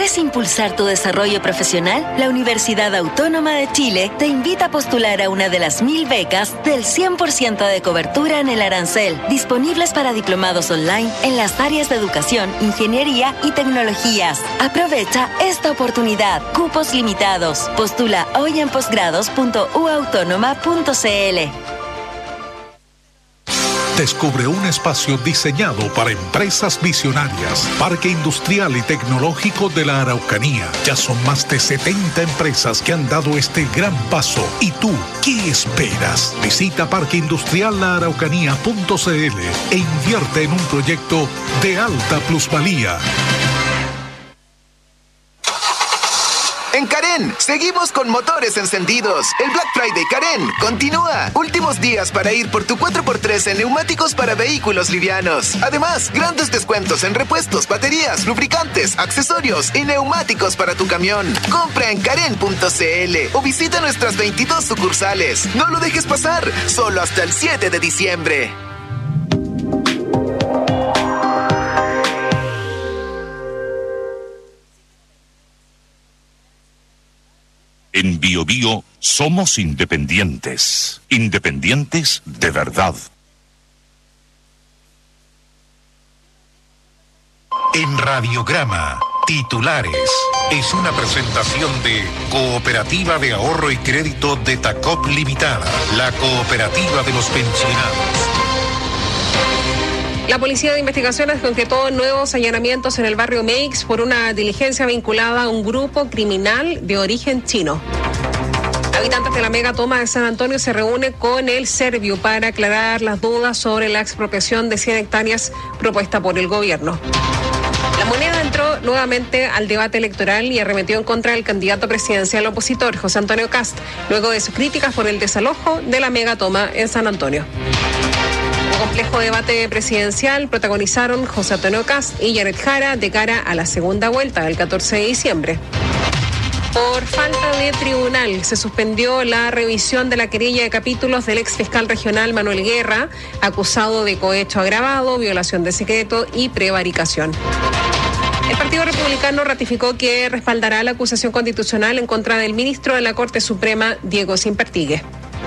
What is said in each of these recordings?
¿Quieres impulsar tu desarrollo profesional? La Universidad Autónoma de Chile te invita a postular a una de las 1000 becas del 100% de cobertura en el arancel, disponibles para diplomados online en las áreas de educación, ingeniería y tecnologías. Aprovecha esta oportunidad. Cupos limitados. Postula hoy en posgrados.uautónoma.cl. Descubre un espacio diseñado para empresas visionarias. Parque Industrial y Tecnológico de la Araucanía. Ya son más de 70 empresas que han dado este gran paso. ¿Y tú, qué esperas? Visita parqueindustriallaaraucanía.cl e invierte en un proyecto de alta plusvalía. En Carén, seguimos con motores encendidos. El Black Friday Carén continúa. Últimos días para ir por tu 4x3 en neumáticos para vehículos livianos. Además, grandes descuentos en repuestos, baterías, lubricantes, accesorios y neumáticos para tu camión. Compra en Carén.cl o visita nuestras 22 sucursales. No lo dejes pasar, solo hasta el 7 de diciembre. En Bio Bio somos independientes. Independientes de verdad. En Radiograma, titulares. Es una presentación de Cooperativa de Ahorro y Crédito de Tacop Limitada, la cooperativa de los pensionados. La Policía de Investigaciones concretó nuevos allanamientos en el barrio Meix por una diligencia vinculada a un grupo criminal de origen chino. Habitantes de la megatoma de San Antonio se reúnen con el Serviu para aclarar las dudas sobre la expropiación de 100 hectáreas propuesta por el gobierno. La Moneda entró nuevamente al debate electoral y arremetió en contra del candidato presidencial opositor, José Antonio Kast, luego de sus críticas por el desalojo de la megatoma en San Antonio. Complejo debate presidencial protagonizaron José Antonio Kast y Janet Jara de cara a la segunda vuelta del 14 de diciembre. Por falta de tribunal, se suspendió la revisión de la querella de capítulos del exfiscal regional Manuel Guerra, acusado de cohecho agravado, violación de secreto y prevaricación. El Partido Republicano ratificó que respaldará la acusación constitucional en contra del ministro de la Corte Suprema, Diego Simpertigue.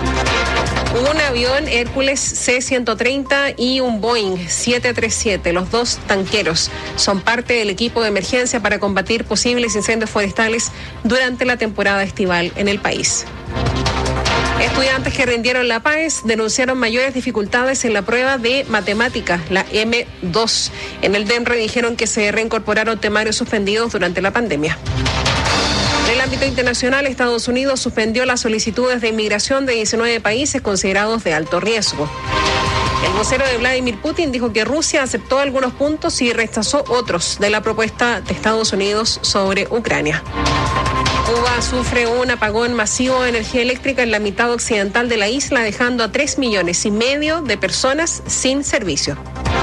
Un avión Hércules C-130 y un Boeing 737, los dos tanqueros, son parte del equipo de emergencia para combatir posibles incendios forestales durante la temporada estival en el país. Estudiantes que rindieron la PAES denunciaron mayores dificultades en la prueba de matemáticas, la M2. En el DEMRE dijeron que se reincorporaron temarios suspendidos durante la pandemia. En el ámbito internacional, Estados Unidos suspendió las solicitudes de inmigración de 19 países considerados de alto riesgo. El vocero de Vladimir Putin dijo que Rusia aceptó algunos puntos y rechazó otros de la propuesta de Estados Unidos sobre Ucrania. Cuba sufre un apagón masivo de energía eléctrica en la mitad occidental de la isla, dejando a 3,5 millones de personas sin servicio.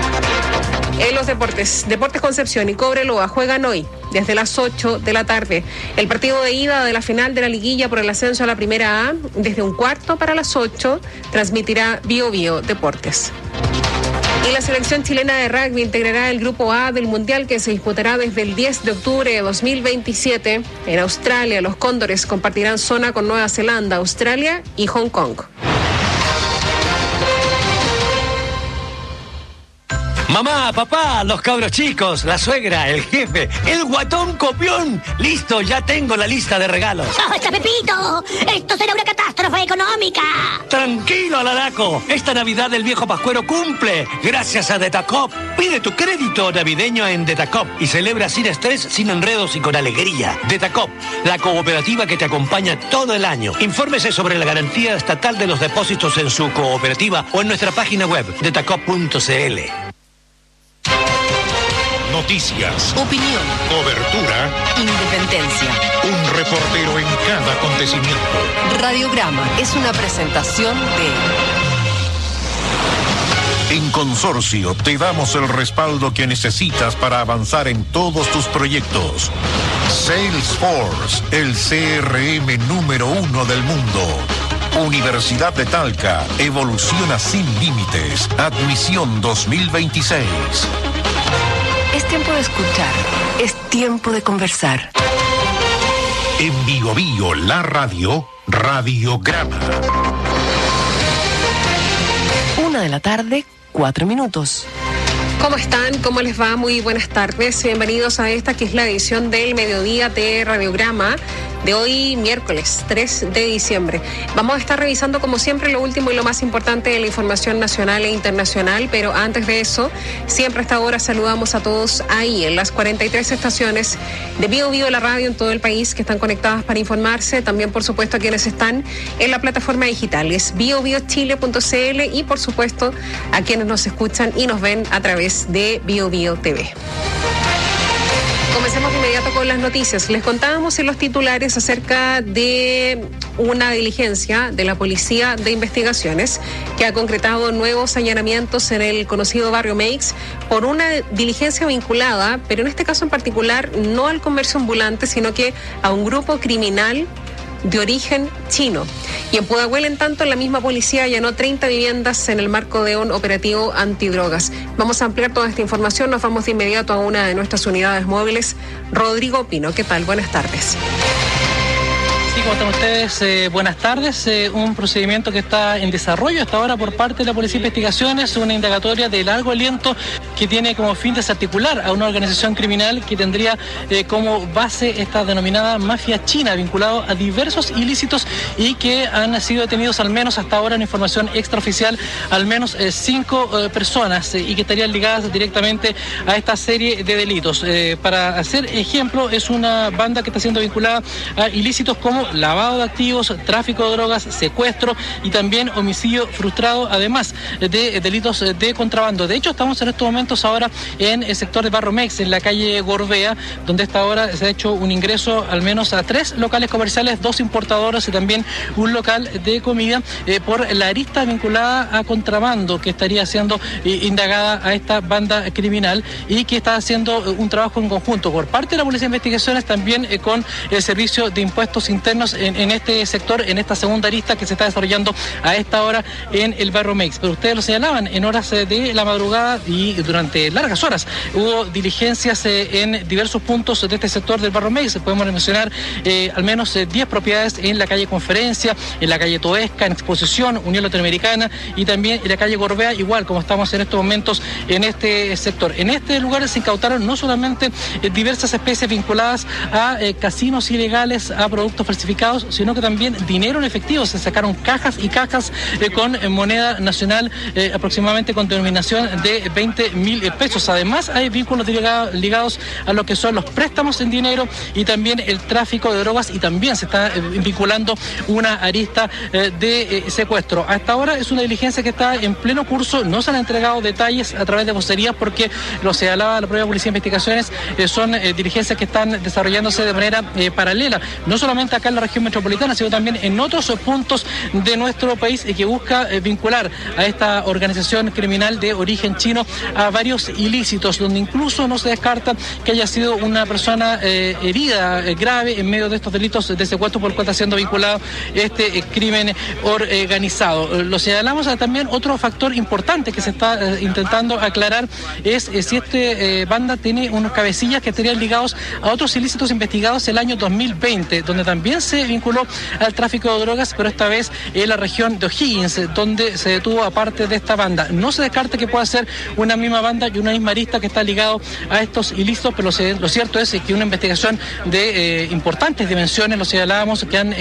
En los deportes, Deportes Concepción y Cobreloa juegan hoy, desde las 8 de la tarde. El partido de ida de la final de la liguilla por el ascenso a la Primera A, desde 1:15 para las 8, transmitirá Bio Bio Deportes. Y la selección chilena de rugby integrará el Grupo A del Mundial que se disputará desde el 10 de octubre de 2027. En Australia, los Cóndores compartirán zona con Nueva Zelanda, Australia y Hong Kong. Mamá, papá, los cabros chicos, la suegra, el jefe, el guatón copión. Listo, ya tengo la lista de regalos. ¡Basta, Pepito! ¡Esto será una catástrofe económica! Tranquilo, Alaraco. Esta Navidad el viejo Pascuero cumple. Gracias a Detacop. Pide tu crédito navideño en Detacop y celebra sin estrés, sin enredos y con alegría. Detacop, la cooperativa que te acompaña todo el año. Infórmese sobre la garantía estatal de los depósitos en su cooperativa o en nuestra página web, detacop.cl. Noticias, Opinión, cobertura, independencia. un reportero en cada acontecimiento. Radiograma es una presentación de... En Consorcio te damos el respaldo que necesitas para avanzar en todos tus proyectos. Salesforce, el CRM número 1 del mundo. Universidad de Talca, evoluciona sin límites. Admisión 2026. Es tiempo de escuchar, es tiempo de conversar. En Bio Bio, la radio, Radiograma. 1:04 p.m. ¿Cómo están? ¿Cómo les va? Muy buenas tardes. Bienvenidos a esta que es la edición del mediodía de Radiograma de hoy, miércoles 3 de diciembre. Vamos a estar revisando, como siempre, lo último y lo más importante de la información nacional e internacional, pero antes de eso, siempre a esta hora saludamos a todos ahí en las 43 estaciones de Bio Bio, la radio en todo el país, que están conectadas para informarse. También, por supuesto, a quienes están en la plataforma digital, es biobiochile.cl, y, por supuesto, a quienes nos escuchan y nos ven a través de Bio Bio TV. Comencemos de inmediato con las noticias. Les contábamos en los titulares acerca de una diligencia de la Policía de Investigaciones que ha concretado nuevos allanamientos en el conocido barrio Meix por una diligencia vinculada, pero en este caso en particular no al comercio ambulante, sino que a un grupo criminal de origen chino. Y en Pudahuel, en tanto, la misma policía allanó 30 viviendas en el marco de un operativo antidrogas. Vamos a ampliar toda esta información. Nos vamos de inmediato a una de nuestras unidades móviles. Rodrigo Pino, ¿qué tal? Buenas tardes. ¿Cómo están ustedes? Buenas tardes. Un procedimiento que está en desarrollo hasta ahora por parte de la Policía de Investigaciones, una indagatoria de largo aliento que tiene como fin desarticular a una organización criminal que tendría como base esta denominada mafia china, vinculado a diversos ilícitos y que han sido detenidos, al menos hasta ahora en información extraoficial, al menos 5 personas y que estarían ligadas directamente a esta serie de delitos. Para hacer ejemplo, es una banda que está siendo vinculada a ilícitos como lavado de activos, tráfico de drogas, secuestro y también homicidio frustrado, además de delitos de contrabando. De hecho, estamos en estos momentos ahora en el sector de Barrio Meix, en la calle Gorbea, donde hasta ahora se ha hecho un ingreso al menos a 3 locales comerciales, 2 importadores y también un local de comida por la arista vinculada a contrabando que estaría siendo indagada a esta banda criminal y que está haciendo un trabajo en conjunto por parte de la Policía de Investigaciones, también con el Servicio de Impuestos Internos en este sector, en esta segunda arista que se está desarrollando a esta hora en el barrio Meix. Pero ustedes lo señalaban, en horas de la madrugada y durante largas horas hubo diligencias en diversos puntos de este sector del barrio Meix. Podemos mencionar al menos 10 propiedades en la calle Conferencia, en la calle Toesca, en Exposición, Unión Latinoamericana y también en la calle Gorbea, igual como estamos en estos momentos en este sector. En este lugar se incautaron no solamente diversas especies vinculadas a casinos ilegales, a productos falsificados, sino que también dinero en efectivo. Se sacaron cajas y cajas con moneda nacional, aproximadamente con denominación de 20.000 pesos. Además, hay vínculos ligados a lo que son los préstamos en dinero y también el tráfico de drogas, y también se está vinculando una arista de secuestro. Hasta ahora es una diligencia que está en pleno curso. No se han entregado detalles a través de vocerías porque lo señalaba la propia Policía de Investigaciones, son diligencias que están desarrollándose de manera paralela, no solamente acá en la región metropolitana, sino también en otros puntos de nuestro país, que busca vincular a esta organización criminal de origen chino a varios ilícitos, donde incluso no se descarta que haya sido una persona herida grave en medio de estos delitos de secuestro por el cual está siendo vinculado este crimen organizado. Lo señalamos también. Otro factor importante que se está intentando aclarar es si este banda tiene unos cabecillas que estarían ligados a otros ilícitos investigados el año 2020, donde también se vinculó al tráfico de drogas, pero esta vez en la región de O'Higgins, donde se detuvo a parte de esta banda. No se descarta que pueda ser una misma banda y una misma arista que está ligado a estos ilícitos, pero lo cierto es que una investigación de importantes dimensiones, lo señalábamos, que han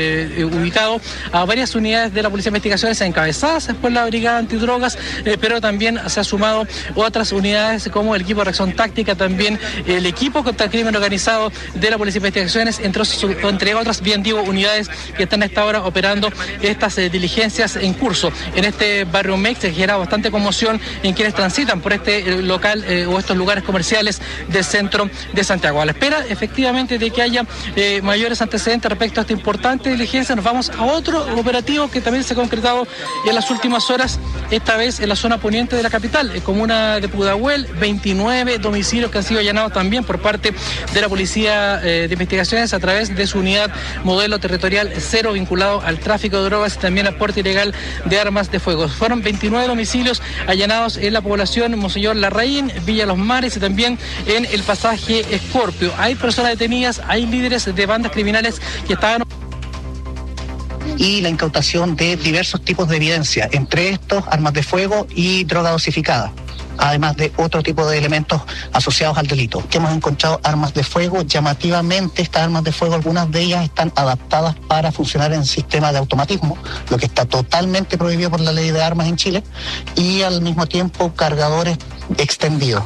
ubicado a varias unidades de la Policía de Investigaciones encabezadas por la Brigada Antidrogas, pero también se ha sumado otras unidades como el equipo de reacción táctica, también el equipo contra el crimen organizado de la Policía de Investigaciones, entre otras, bien digo, unidades que están a esta hora operando estas diligencias en curso. En este barrio Meix se genera bastante conmoción en quienes transitan por este local o estos lugares comerciales del centro de Santiago. A la espera, efectivamente, de que haya mayores antecedentes respecto a esta importante diligencia, nos vamos a otro operativo que también se ha concretado en las últimas horas, esta vez en la zona poniente de la capital, comuna de Pudahuel. 29 domicilios que han sido allanados también por parte de la Policía de Investigaciones a través de su unidad unidad modelo territorial 0 vinculado al tráfico de drogas y también al porte ilegal de armas de fuego. Fueron 29 domicilios allanados en la población Monseñor Larraín, Villa Los Mares y también en el pasaje Escorpio. Hay personas detenidas, hay líderes de bandas criminales que estaban... Y la incautación de diversos tipos de evidencia, entre estos armas de fuego y droga dosificada, además de otro tipo de elementos asociados al delito. Que hemos encontrado armas de fuego, llamativamente estas armas de fuego, algunas de ellas están adaptadas para funcionar en sistema de automatismo, lo que está totalmente prohibido por la ley de armas en Chile, y al mismo tiempo cargadores extendidos.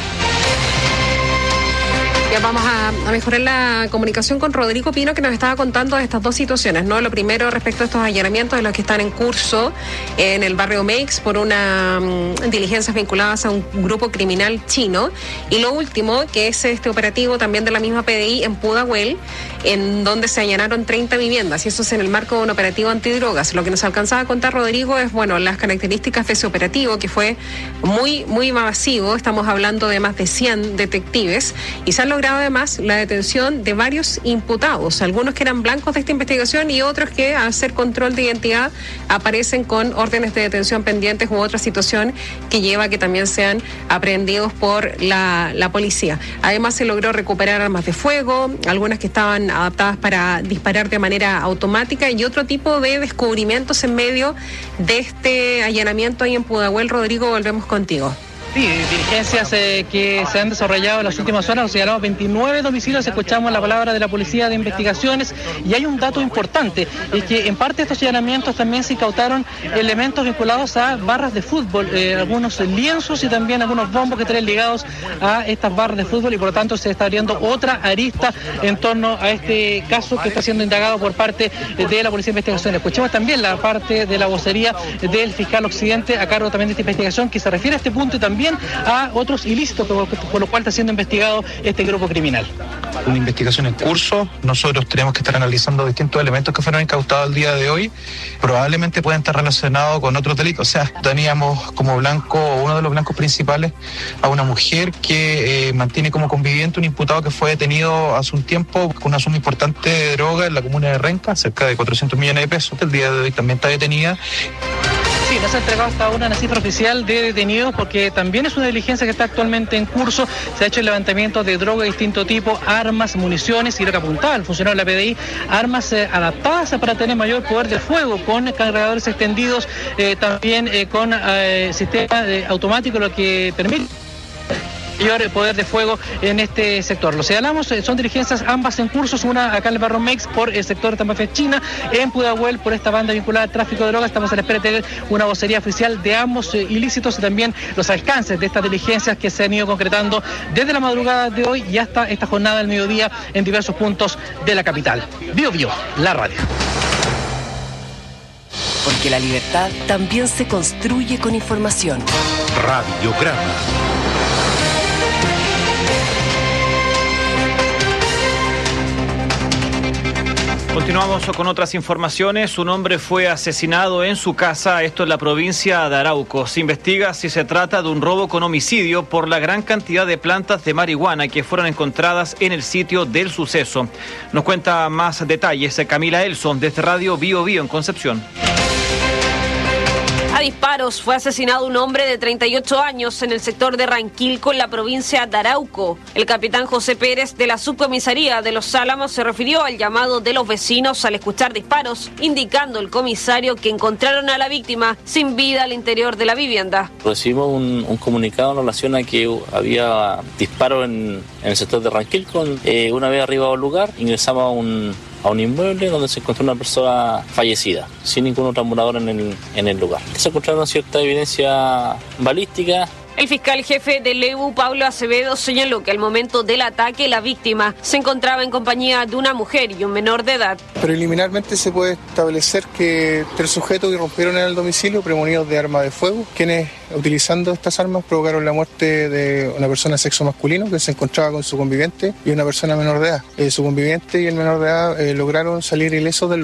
Ya vamos a mejorar la comunicación con Rodrigo Pino, que nos estaba contando de estas dos situaciones, ¿no? Lo primero respecto a estos allanamientos de los que están en curso en el barrio Meix por una diligencias vinculadas a un grupo criminal chino. Y lo último, que es este operativo también de la misma PDI en Pudahuel, en donde se allanaron 30 viviendas, y eso es en el marco de un operativo antidrogas. Lo que nos alcanzaba a contar Rodrigo es, bueno, las características de ese operativo, que fue muy, muy masivo. Estamos hablando de más de 100 detectives, y se han logrado además la detención de varios imputados, algunos que eran blancos de esta investigación y otros que, al hacer control de identidad, aparecen con órdenes de detención pendientes u otra situación que lleva a que también sean aprehendidos por la policía. Además, se logró recuperar armas de fuego, algunas que estaban adaptadas para disparar de manera automática, y otro tipo de descubrimientos en medio de este allanamiento ahí en Pudahuel. Rodrigo, volvemos contigo. Sí, diligencias que se han desarrollado en las últimas horas, nos señalamos 29 domicilios, escuchamos la palabra de la Policía de Investigaciones, y hay un dato importante, es que en parte de estos allanamientos también se incautaron elementos vinculados a barras de fútbol, algunos lienzos y también algunos bombos que estarían ligados a estas barras de fútbol, y por lo tanto se está abriendo otra arista en torno a este caso que está siendo indagado por parte de la Policía de Investigaciones. Escuchemos también la parte de la vocería del fiscal Occidente a cargo también de esta investigación, que se refiere a este punto y también a otros ilícitos por lo cual está siendo investigado este grupo criminal. Una investigación en curso, nosotros tenemos que estar analizando distintos elementos que fueron incautados el día de hoy, probablemente pueden estar relacionados con otros delitos. O sea, teníamos como blanco, uno de los blancos principales, a una mujer que mantiene como conviviente un imputado que fue detenido hace un tiempo con una suma importante de droga en la comuna de Renca, cerca de 400 millones de pesos. El día de hoy también está detenida. Sí, no se ha entregado hasta ahora una cifra oficial de detenidos, porque también es una diligencia que está actualmente en curso. Se ha hecho el levantamiento de droga de distinto tipo, armas, municiones, y lo que apuntaba el funcionario de la PDI, armas adaptadas para tener mayor poder de fuego, con cargadores extendidos, también con sistema automático, lo que permite mayor poder de fuego en este sector. Lo señalamos, son diligencias ambas en curso, una acá en el barrio Meix por el sector de Tambafe China, en Pudahuel por esta banda vinculada al tráfico de drogas. Estamos a la espera de tener una vocería oficial de ambos ilícitos y también los alcances de estas diligencias que se han ido concretando desde la madrugada de hoy y hasta esta jornada del mediodía en diversos puntos de la capital. Bio Bio, la radio. Porque la libertad también se construye con información. Radiograma. Continuamos con otras informaciones. Un hombre fue asesinado en su casa, esto en la provincia de Arauco. Se investiga si se trata de un robo con homicidio por la gran cantidad de plantas de marihuana que fueron encontradas en el sitio del suceso. Nos cuenta más detalles Camila Elson desde Radio Bio Bio en Concepción. A disparos fue asesinado un hombre de 38 años en el sector de Ranquilco, en la provincia de Arauco. El capitán José Pérez de la subcomisaría de Los Álamos se refirió al llamado de los vecinos al escuchar disparos, indicando el comisario que encontraron a la víctima sin vida al interior de la vivienda. Recibimos un comunicado en relación a que había disparos en el sector de Ranquilco. Una vez arribado al lugar, ingresamos a un inmueble donde se encontró una persona fallecida, sin ningún transbordador en el lugar. Se encontraron cierta evidencia balística. El fiscal jefe del EBU, Pablo Acevedo, señaló que al momento del ataque la víctima se encontraba en compañía de una mujer y un menor de edad. Preliminarmente se puede establecer que 3 sujetos irrumpieron en el domicilio premonidos de arma de fuego, quienes utilizando estas armas provocaron la muerte de una persona de sexo masculino que se encontraba con su conviviente y una persona menor de edad. Su conviviente y el menor de edad lograron salir ilesos del lugar.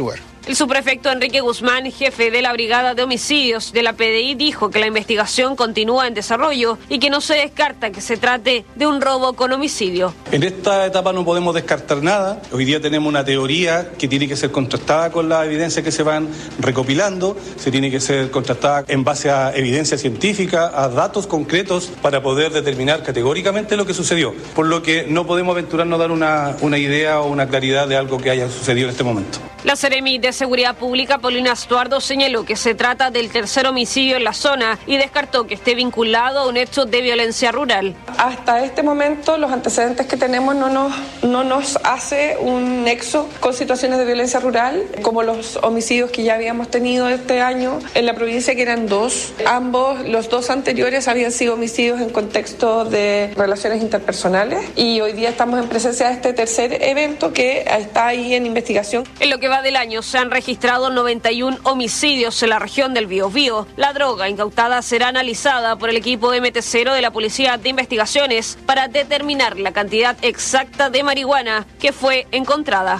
El subprefecto Enrique Guzmán, jefe de la Brigada de Homicidios de la PDI, dijo que la investigación continúa en desarrollo y que no se descarta que se trate de un robo con homicidio. En esta etapa no podemos descartar nada. Hoy día tenemos una teoría que tiene que ser contrastada con la evidencia que se van recopilando, se tiene que ser contrastada en base a evidencia científica, a datos concretos para poder determinar categóricamente lo que sucedió. Por lo que no podemos aventurarnos a dar una idea o una claridad de algo que haya sucedido en este momento. La Seremi de Seguridad Pública, Paulina Estuardo, señaló que se trata del tercer homicidio en la zona y descartó que esté vinculado a un hecho de violencia rural. Hasta este momento, los antecedentes que tenemos no nos hace un nexo con situaciones de violencia rural, como los homicidios que ya habíamos tenido este año en la provincia, que eran 2. Los 2 anteriores habían sido homicidios en contexto de relaciones interpersonales y hoy día estamos en presencia de este tercer evento que está ahí en investigación. En lo que va del año se han registrado 91 homicidios en la región del Biobío. La droga incautada será analizada por el equipo MT0 de la Policía de Investigaciones para determinar la cantidad exacta de marihuana que fue encontrada.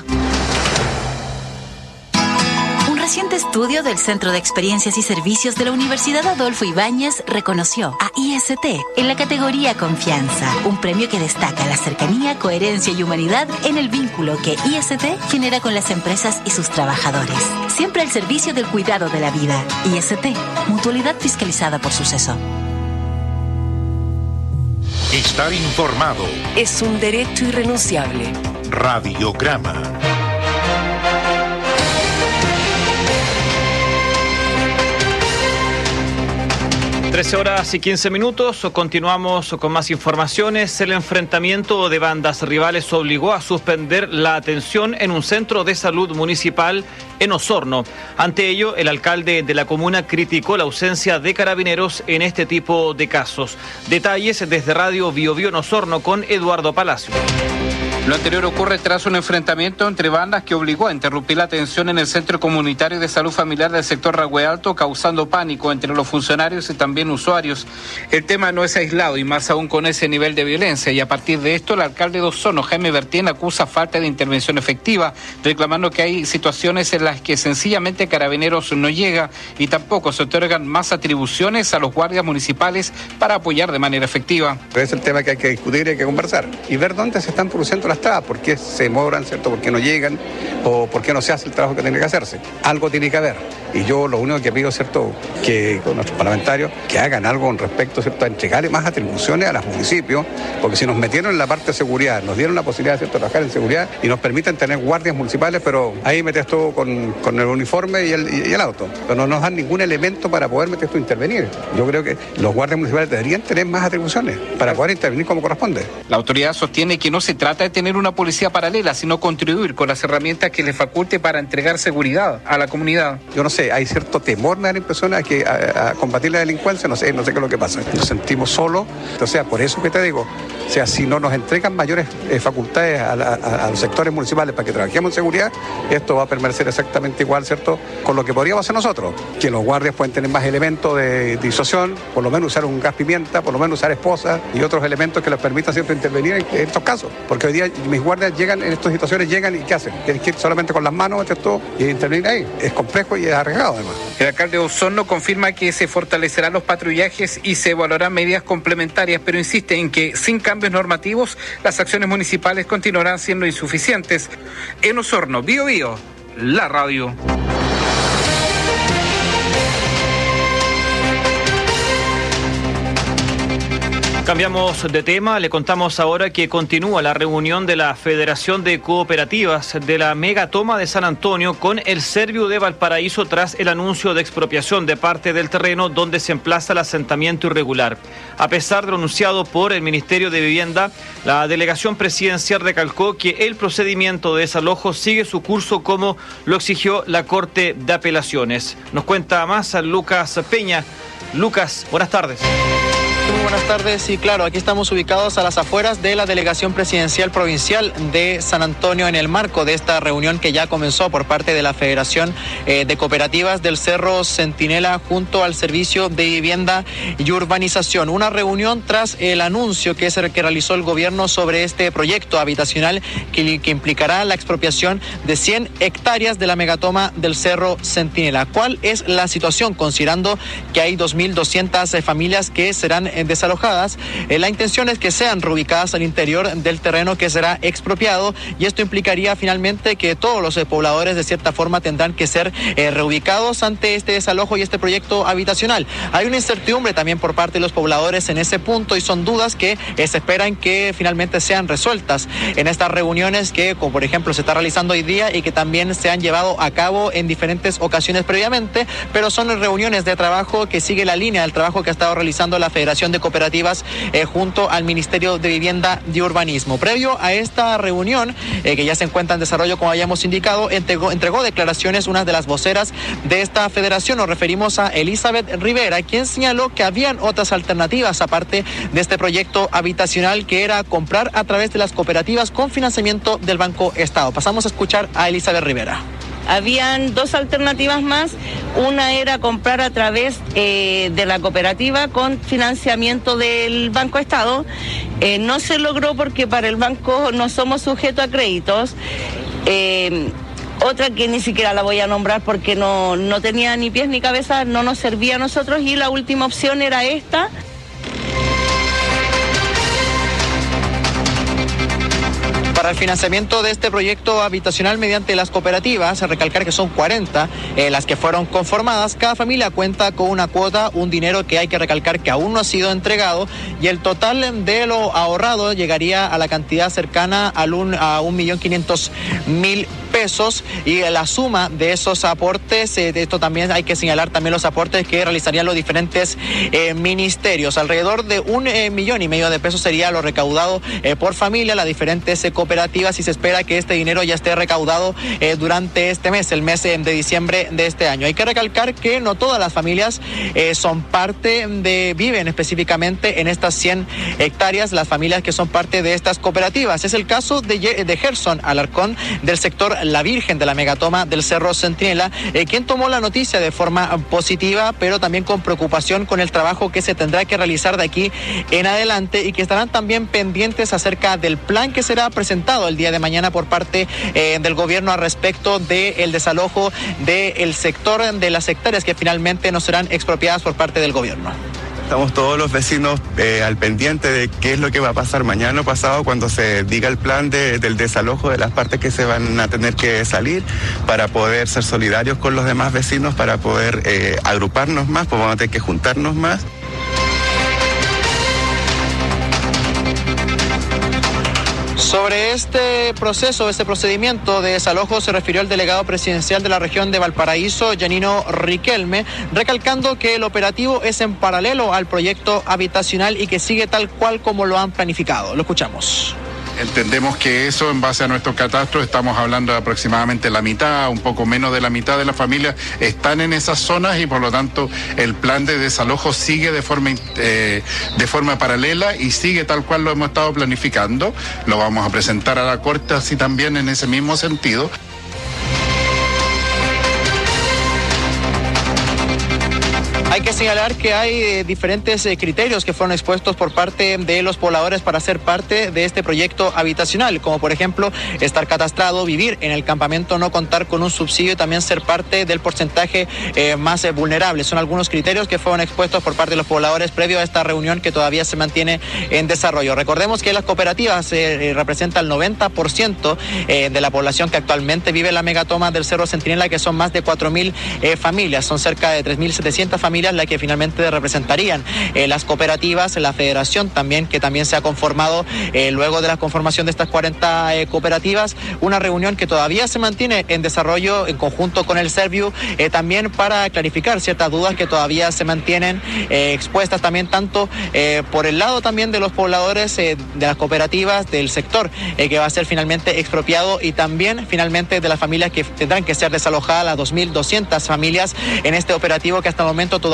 Un reciente estudio del Centro de Experiencias y Servicios de la Universidad Adolfo Ibáñez reconoció a IST en la categoría Confianza, un premio que destaca la cercanía, coherencia y humanidad en el vínculo que IST genera con las empresas y sus trabajadores. Siempre al servicio del cuidado de la vida. IST, mutualidad fiscalizada por Suceso. Estar informado es un derecho irrenunciable. Radiograma. 13:15. Continuamos con más informaciones. El enfrentamiento de bandas rivales obligó a suspender la atención en un centro de salud municipal en Osorno. Ante ello, el alcalde de la comuna criticó la ausencia de carabineros en este tipo de casos. Detalles desde Radio Biobío en Osorno con Eduardo Palacio. Lo anterior ocurre tras un enfrentamiento entre bandas que obligó a interrumpir la atención en el Centro Comunitario de Salud Familiar del sector Ragüe Alto, causando pánico entre los funcionarios y también usuarios. El tema no es aislado y más aún con ese nivel de violencia, y a partir de esto el alcalde de Osorno, Jaime Bertien, acusa falta de intervención efectiva, reclamando que hay situaciones en las que sencillamente Carabineros no llega y tampoco se otorgan más atribuciones a los guardias municipales para apoyar de manera efectiva. Es el tema que hay que discutir y hay que conversar y ver dónde se están produciendo las trabas, por qué se demoran, ¿cierto? ¿Por qué no llegan? ¿O por qué no se hace el trabajo que tiene que hacerse? Algo tiene que haber. Y yo lo único que pido, ¿cierto?, que con nuestros parlamentarios que hagan algo con respecto, ¿cierto?, a entregarle más atribuciones a los municipios, porque si nos metieron en la parte de seguridad, nos dieron la posibilidad, ¿cierto?, de trabajar en seguridad y nos permiten tener guardias municipales, pero ahí metes todo con el uniforme y el auto. Pero no nos dan ningún elemento para poder meter esto a intervenir. Yo creo que los guardias municipales deberían tener más atribuciones para poder intervenir como corresponde. La autoridad sostiene que no se trata de tener una policía paralela, sino contribuir con las herramientas que le faculte para entregar seguridad a la comunidad. Yo no sé, hay cierto temor, me da la impresión, a combatir la delincuencia, no sé qué es lo que pasa. Nos sentimos solos, o sea, por eso que te digo, o sea, si no nos entregan mayores facultades a los sectores municipales para que trabajemos en seguridad, esto va a permanecer exactamente igual, ¿cierto?, con lo que podríamos hacer nosotros, que los guardias pueden tener más elementos de disuasión, por lo menos usar un gas pimienta, por lo menos usar esposas y otros elementos que les permitan siempre intervenir en estos casos, porque hoy día mis guardias llegan en estas situaciones, llegan y ¿qué hacen? Tienen que ir solamente con las manos, ¿cierto?, y intervenir ahí. Es complejo y es arriesgado además. El alcalde de Osorno confirma que se fortalecerán los patrullajes y se evaluarán medidas complementarias, pero insiste en que sin cambios normativos las acciones municipales continuarán siendo insuficientes. En Osorno, Biobío, la radio. Cambiamos de tema, le contamos ahora que continúa la reunión de la Federación de Cooperativas de la Megatoma de San Antonio con el Serviu de Valparaíso tras el anuncio de expropiación de parte del terreno donde se emplaza el asentamiento irregular. A pesar de lo anunciado por el Ministerio de Vivienda, la delegación presidencial recalcó que el procedimiento de desalojo sigue su curso como lo exigió la Corte de Apelaciones. Nos cuenta más Lucas Peña. Lucas, buenas tardes. Muy buenas tardes. Y claro, aquí estamos ubicados a las afueras de la Delegación Presidencial Provincial de San Antonio en el marco de esta reunión que ya comenzó por parte de la Federación de Cooperativas del Cerro Centinela junto al Servicio de Vivienda y Urbanización. Una reunión tras el anuncio que realizó el gobierno sobre este proyecto habitacional que implicará la expropiación de 100 hectáreas de la megatoma del Cerro Centinela. ¿Cuál es la situación considerando que hay 2.200 familias que serán desalojadas? La intención es que sean reubicadas al interior del terreno que será expropiado, y esto implicaría finalmente que todos los pobladores de cierta forma tendrán que ser reubicados ante este desalojo y este proyecto habitacional. Hay una incertidumbre también por parte de los pobladores en ese punto y son dudas que se esperan que finalmente sean resueltas en estas reuniones que, como por ejemplo, se está realizando hoy día y que también se han llevado a cabo en diferentes ocasiones previamente, pero son reuniones de trabajo que sigue la línea del trabajo que ha estado realizando la Federación de Cooperativas junto al Ministerio de Vivienda y Urbanismo. Previo a esta reunión, que ya se encuentra en desarrollo, como habíamos indicado, entregó declaraciones una de las voceras de esta federación. Nos referimos a Elizabeth Rivera, quien señaló que habían otras alternativas aparte de este proyecto habitacional, que era comprar a través de las cooperativas con financiamiento del Banco Estado. Pasamos a escuchar a Elizabeth Rivera. Habían dos alternativas más. Una era comprar a través de la cooperativa con financiamiento del Banco Estado. No se logró porque para el banco no somos sujetos a créditos. Otra que ni siquiera la voy a nombrar porque no tenía ni pies ni cabeza, no nos servía a nosotros, y la última opción era esta. Para el financiamiento de este proyecto habitacional mediante las cooperativas, recalcar que son 40 las que fueron conformadas. Cada familia cuenta con una cuota, un dinero que hay que recalcar que aún no ha sido entregado, y el total de lo ahorrado llegaría a la cantidad cercana a 1.500.000 pesos, y la suma de esos aportes, de esto también hay que señalar también los aportes que realizarían los diferentes ministerios. Alrededor de 1,5 millones de pesos sería lo recaudado por familia, las diferentes cooperativas, y se espera que este dinero ya esté recaudado durante este mes, el mes de diciembre de este año. Hay que recalcar que no todas las familias son parte viven específicamente en estas 100 hectáreas, las familias que son parte de estas cooperativas. Es el caso de Gerson Alarcón, del sector La Virgen de la megatoma del Cerro Centinela, quien tomó la noticia de forma positiva, pero también con preocupación con el trabajo que se tendrá que realizar de aquí en adelante, y que estarán también pendientes acerca del plan que será presentado el día de mañana por parte del gobierno al respecto del desalojo del sector de las hectáreas que finalmente no serán expropiadas por parte del gobierno. Estamos todos los vecinos al pendiente de qué es lo que va a pasar mañana o pasado cuando se diga el plan del desalojo de las partes que se van a tener que salir, para poder ser solidarios con los demás vecinos, para poder agruparnos más, pues vamos a tener que juntarnos más. Sobre este proceso, este procedimiento de desalojo, se refirió el delegado presidencial de la región de Valparaíso, Yanino Riquelme, recalcando que el operativo es en paralelo al proyecto habitacional y que sigue tal cual como lo han planificado. Lo escuchamos. Entendemos que eso, en base a nuestro catastro, estamos hablando de aproximadamente la mitad, un poco menos de la mitad de las familias están en esas zonas, y por lo tanto el plan de desalojo sigue de forma paralela y sigue tal cual lo hemos estado planificando. Lo vamos a presentar a la Corte así también en ese mismo sentido. Hay que señalar que hay diferentes criterios que fueron expuestos por parte de los pobladores para ser parte de este proyecto habitacional, como por ejemplo estar catastrado, vivir en el campamento, no contar con un subsidio y también ser parte del porcentaje más vulnerable. Son algunos criterios que fueron expuestos por parte de los pobladores previo a esta reunión que todavía se mantiene en desarrollo. Recordemos que las cooperativas representan el 90% de la población que actualmente vive en la megatoma del Cerro Centinela, que son más de 4.000 familias. Son cerca de 3.700 familias las que finalmente representarían las cooperativas, la federación también, que también se ha conformado luego de la conformación de estas 40 cooperativas, una reunión que todavía se mantiene en desarrollo en conjunto con el Serviu, también para clarificar ciertas dudas que todavía se mantienen expuestas también tanto por el lado también de los pobladores de las cooperativas del sector que va a ser finalmente expropiado, y también finalmente de las familias que tendrán que ser desalojadas, las 2.200 familias en este operativo que hasta el momento todavía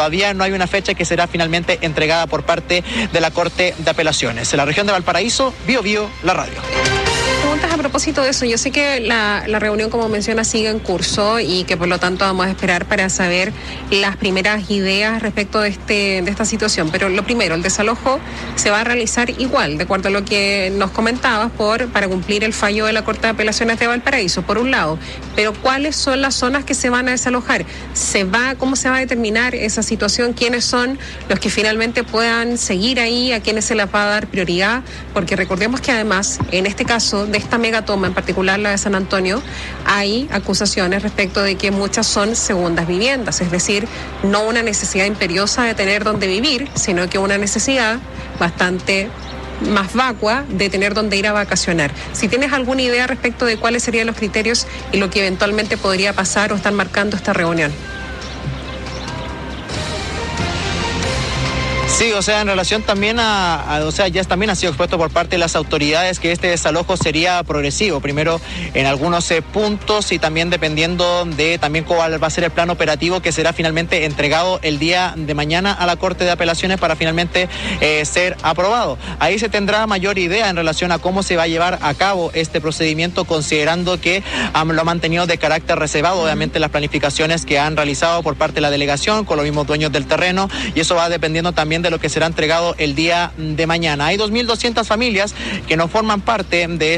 todavía no hay una fecha que será finalmente entregada por parte de la Corte de Apelaciones. En la región de Valparaíso, Bio, la radio. Preguntas a propósito de eso. Yo sé que la reunión, como menciona, sigue en curso y que por lo tanto vamos a esperar para saber las primeras ideas respecto de esta situación. Pero lo primero, el desalojo se va a realizar igual, de acuerdo a lo que nos comentabas, para cumplir el fallo de la Corte de Apelaciones de Valparaíso, por un lado. Pero ¿cuáles son las zonas que se van a desalojar? ¿Cómo se va a determinar esa situación? ¿Quiénes son los que finalmente puedan seguir ahí? ¿A quiénes se les va a dar prioridad? Porque recordemos que además, en este caso de esta megatoma, en particular la de San Antonio, hay acusaciones respecto de que muchas son segundas viviendas, es decir, no una necesidad imperiosa de tener donde vivir, sino que una necesidad bastante más vacua de tener donde ir a vacacionar. Si tienes alguna idea respecto de cuáles serían los criterios y lo que eventualmente podría pasar o están marcando esta reunión. Sí, o sea, en relación también ya también ha sido expuesto por parte de las autoridades que este desalojo sería progresivo, primero en algunos puntos y también dependiendo de también cuál va a ser el plan operativo que será finalmente entregado el día de mañana a la Corte de Apelaciones para finalmente ser aprobado. Ahí se tendrá mayor idea en relación a cómo se va a llevar a cabo este procedimiento, considerando que lo ha mantenido de carácter reservado, obviamente las planificaciones que han realizado por parte de la delegación con los mismos dueños del terreno, y eso va dependiendo también de lo que será entregado el día de mañana. Hay 2.200 familias que no forman parte de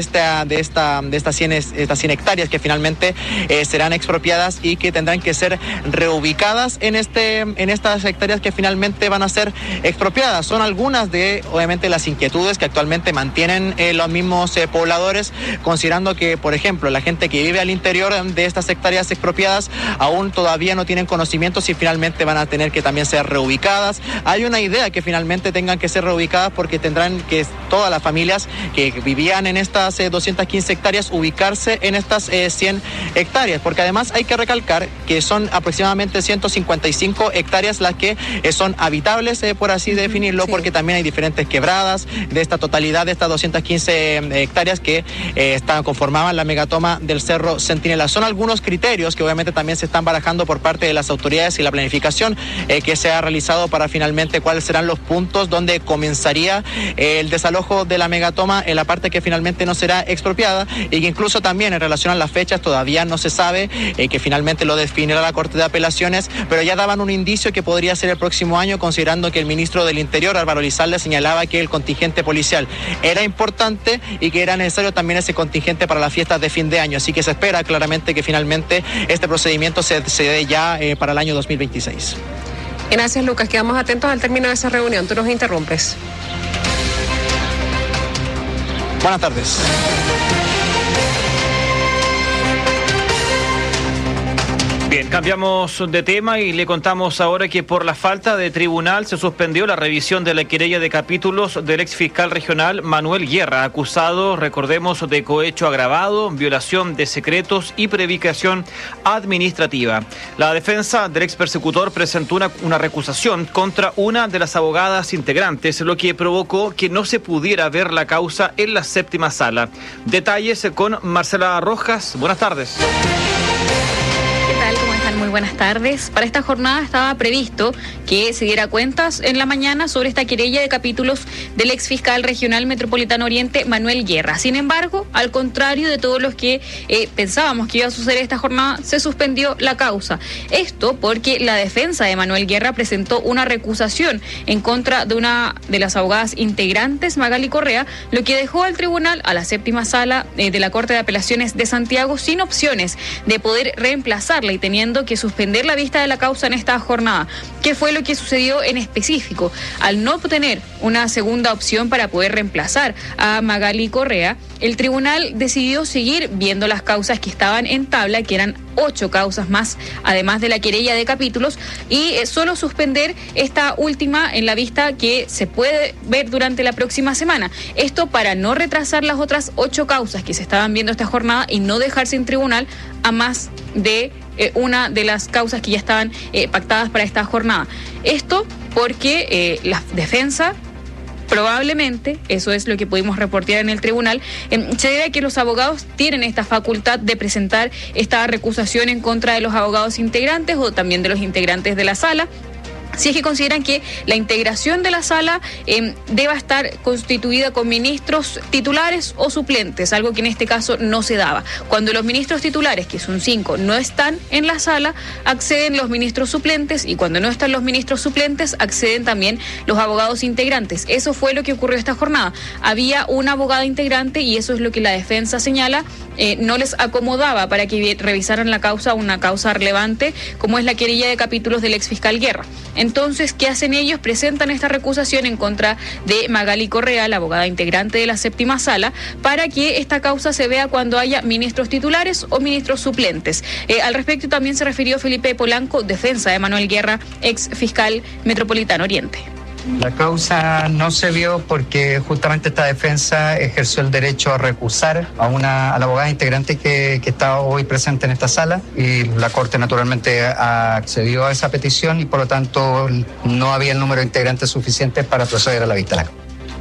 estas 100 hectáreas que finalmente serán expropiadas y que tendrán que ser reubicadas en estas hectáreas que finalmente van a ser expropiadas. Son algunas de, obviamente, las inquietudes que actualmente mantienen los mismos pobladores, considerando que, por ejemplo, la gente que vive al interior de estas hectáreas expropiadas aún todavía no tienen conocimiento si finalmente van a tener que también ser reubicadas. Hay una idea que finalmente tengan que ser reubicadas porque tendrán que todas las familias que vivían en estas 215 hectáreas ubicarse en estas 100 hectáreas, porque además hay que recalcar que son aproximadamente 155 hectáreas las que son habitables, por así definirlo, sí, porque también hay diferentes quebradas de esta totalidad de estas 215 hectáreas que conformaban la megatoma del Cerro Centinela. Son algunos criterios que obviamente también se están barajando por parte de las autoridades y la planificación que se ha realizado para finalmente cuáles serán los puntos donde comenzaría el desalojo de la megatoma en la parte que finalmente no será expropiada, y que incluso también en relación a las fechas todavía no se sabe, que finalmente lo definirá la Corte de Apelaciones, pero ya daban un indicio que podría ser el próximo año, considerando que el ministro del Interior, Álvaro Elizalde, señalaba que el contingente policial era importante y que era necesario también ese contingente para las fiestas de fin de año, así que se espera claramente que finalmente este procedimiento se dé ya para el año 2026. Gracias, Lucas. Quedamos atentos al término de esa reunión. Tú nos interrumpes. Buenas tardes. Bien, cambiamos de tema y le contamos ahora que por la falta de tribunal se suspendió la revisión de la querella de capítulos del ex fiscal regional Manuel Guerra, acusado, recordemos, de cohecho agravado, violación de secretos y prevaricación administrativa. La defensa del ex persecutor presentó una recusación contra una de las abogadas integrantes, lo que provocó que no se pudiera ver la causa en la séptima sala. Detalles con Marcela Rojas. Buenas tardes. Muy buenas tardes. Para esta jornada estaba previsto que se diera cuentas en la mañana sobre esta querella de capítulos del ex fiscal regional metropolitano Oriente, Manuel Guerra. Sin embargo, al contrario de todos los que pensábamos que iba a suceder esta jornada, se suspendió la causa. Esto porque la defensa de Manuel Guerra presentó una recusación en contra de una de las abogadas integrantes, Magali Correa, lo que dejó al tribunal, a la séptima sala de la Corte de Apelaciones de Santiago, sin opciones de poder reemplazarla y teniendo que suspender la vista de la causa en esta jornada. ¿Qué fue lo que sucedió en específico? Al no obtener una segunda opción para poder reemplazar a Magali Correa, el tribunal decidió seguir viendo las causas que estaban en tabla, que eran 8 causas más, además de la querella de capítulos, y solo suspender esta última en la vista que se puede ver durante la próxima semana. Esto para no retrasar las otras 8 causas que se estaban viendo esta jornada y no dejar sin tribunal a más de una de las causas que ya estaban pactadas para esta jornada. Esto porque la defensa probablemente, eso es lo que pudimos reportear en el tribunal, se debe a que los abogados tienen esta facultad de presentar esta recusación en contra de los abogados integrantes o también de los integrantes de la sala. si es que consideran que la integración de la sala deba estar constituida con ministros titulares o suplentes, algo que en este caso no se daba. Cuando los ministros titulares, que son 5, no están en la sala, acceden los ministros suplentes, y cuando no están los ministros suplentes, acceden también los abogados integrantes. Eso fue lo que ocurrió esta jornada. Había una abogada integrante y eso es lo que la defensa señala, no les acomodaba para que revisaran la causa, una causa relevante como es la querella de capítulos del exfiscal Guerra. Entonces, ¿qué hacen ellos? Presentan esta recusación en contra de Magali Correa, la abogada integrante de la séptima sala, para que esta causa se vea cuando haya ministros titulares o ministros suplentes. Al respecto también se refirió Felipe Polanco, defensa de Manuel Guerra, ex fiscal metropolitano Oriente. La causa no se vio porque justamente esta defensa ejerció el derecho a recusar a la abogada integrante que está hoy presente en esta sala, y la Corte naturalmente accedió a esa petición y por lo tanto no había el número de integrantes suficientes para proceder a la vista de la causa.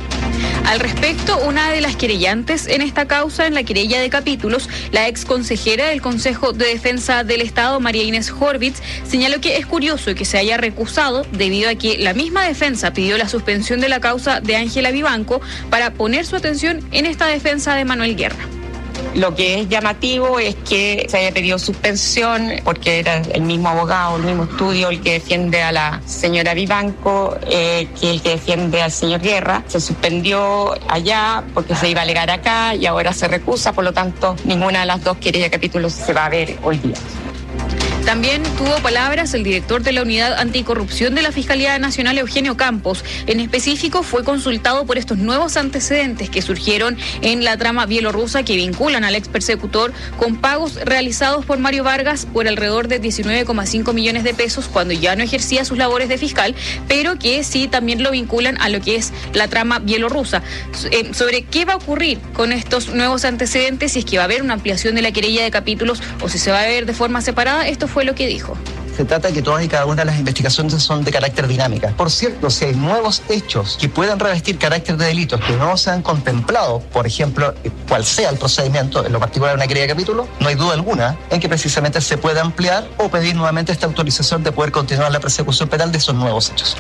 Al respecto, una de las querellantes en esta causa, en la querella de capítulos, la ex consejera del Consejo de Defensa del Estado, María Inés Horvitz, señaló que es curioso que se haya recusado debido a que la misma defensa pidió la suspensión de la causa de Ángela Vivanco para poner su atención en esta defensa de Manuel Guerra. Lo que es llamativo es que se haya pedido suspensión porque era el mismo abogado, el mismo estudio el que defiende a la señora Vivanco que el que defiende al señor Guerra. Se suspendió allá porque se iba a alegar acá y ahora se recusa, por lo tanto ninguna de las dos querellas de capítulos se va a ver hoy día. También tuvo palabras el director de la Unidad Anticorrupción de la Fiscalía Nacional, Eugenio Campos. En específico, fue consultado por estos nuevos antecedentes que surgieron en la trama bielorrusa que vinculan al ex persecutor con pagos realizados por Mario Vargas por alrededor de 19,5 millones de pesos cuando ya no ejercía sus labores de fiscal, pero que sí también lo vinculan a lo que es la trama bielorrusa. Sobre qué va a ocurrir con estos nuevos antecedentes, si es que va a haber una ampliación de la querella de capítulos o si se va a ver de forma separada, esto fue lo que dijo. Se trata de que todas y cada una de las investigaciones son de carácter dinámica. Por cierto, si hay nuevos hechos que puedan revestir carácter de delitos que no se han contemplado, por ejemplo, cual sea el procedimiento, en lo particular una querella de capítulo, no hay duda alguna en que precisamente se puede ampliar o pedir nuevamente esta autorización de poder continuar la persecución penal de esos nuevos hechos.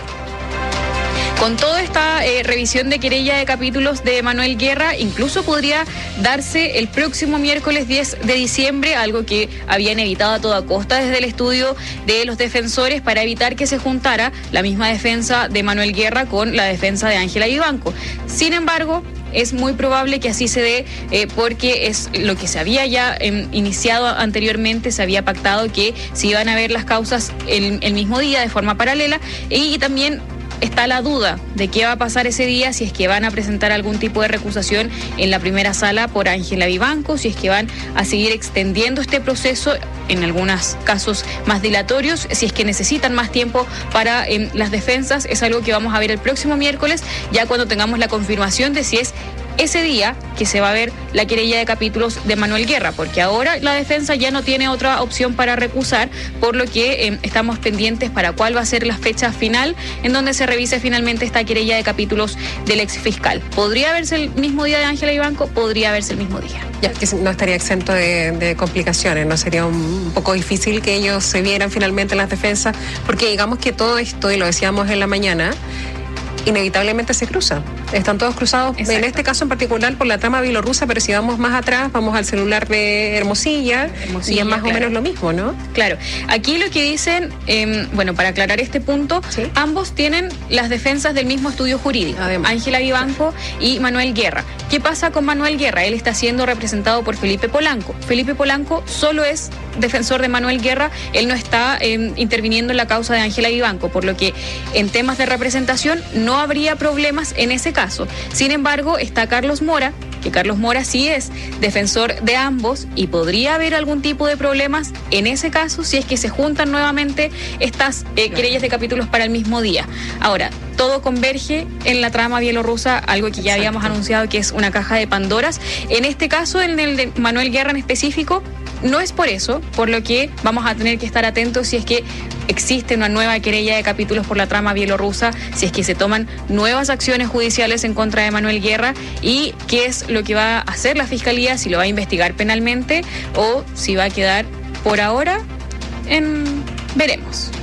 Con toda esta revisión de querella de capítulos de Manuel Guerra, incluso podría darse el próximo miércoles 10 de diciembre, algo que habían evitado a toda costa desde el estudio de los defensores para evitar que se juntara la misma defensa de Manuel Guerra con la defensa de Ángela Vivanco. Sin embargo, es muy probable que así se dé porque es lo que se había ya iniciado anteriormente, se había pactado que se iban a ver las causas el mismo día de forma paralela y también está la duda de qué va a pasar ese día, si es que van a presentar algún tipo de recusación en la primera sala por Ángela Vivanco, si es que van a seguir extendiendo este proceso, en algunos casos más dilatorios, si es que necesitan más tiempo para las defensas. Es algo que vamos a ver el próximo miércoles, ya cuando tengamos la confirmación de si es ese día que se va a ver la querella de capítulos de Manuel Guerra, porque ahora la defensa ya no tiene otra opción para recusar, por lo que estamos pendientes para cuál va a ser la fecha final en donde se revise finalmente esta querella de capítulos del ex fiscal. ¿Podría verse el mismo día de Ángela Vivanco? Podría verse el mismo día. Ya que no estaría exento de complicaciones, ¿no? Sería un poco difícil que ellos se vieran finalmente en las defensas, porque digamos que todo esto, y lo decíamos en la mañana, inevitablemente se cruza. Están todos cruzados. Exacto. En este caso en particular por la trama bielorrusa, pero si vamos más atrás, vamos al celular de Hermosilla y es más o menos lo mismo, ¿no? Claro. Aquí lo que dicen, bueno, para aclarar este punto, ¿sí? Ambos tienen las defensas del mismo estudio jurídico, Ángela Vivanco y Manuel Guerra. ¿Qué pasa con Manuel Guerra? Él está siendo representado por Felipe Polanco. Felipe Polanco solo es defensor de Manuel Guerra, él no está interviniendo en la causa de Ángela Vivanco, por lo que en temas de representación no habría problemas en ese caso. Sin embargo, está Carlos Mora, que Carlos Mora sí es defensor de ambos y podría haber algún tipo de problemas en ese caso si es que se juntan nuevamente estas querellas de capítulos para el mismo día. Ahora, todo converge en la trama bielorrusa, algo que ya habíamos anunciado que es una caja de Pandoras. En este caso, en el de Manuel Guerra en específico, no es por eso, por lo que vamos a tener que estar atentos si es que existe una nueva querella de capítulos por la trama bielorrusa, si es que se toman nuevas acciones judiciales en contra de Manuel Guerra y qué es lo que va a hacer la Fiscalía, si lo va a investigar penalmente o si va a quedar por ahora veremos.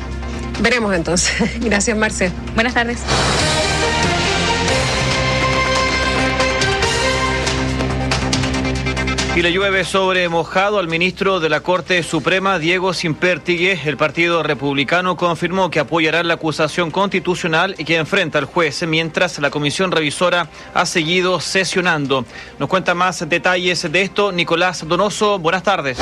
Veremos entonces. Gracias, Marce. Buenas tardes. Y le llueve sobre mojado al ministro de la Corte Suprema, Diego Sempértigue. El Partido Republicano confirmó que apoyará la acusación constitucional y que enfrenta al juez, mientras la comisión revisora ha seguido sesionando. Nos cuenta más detalles de esto Nicolás Donoso. Buenas tardes.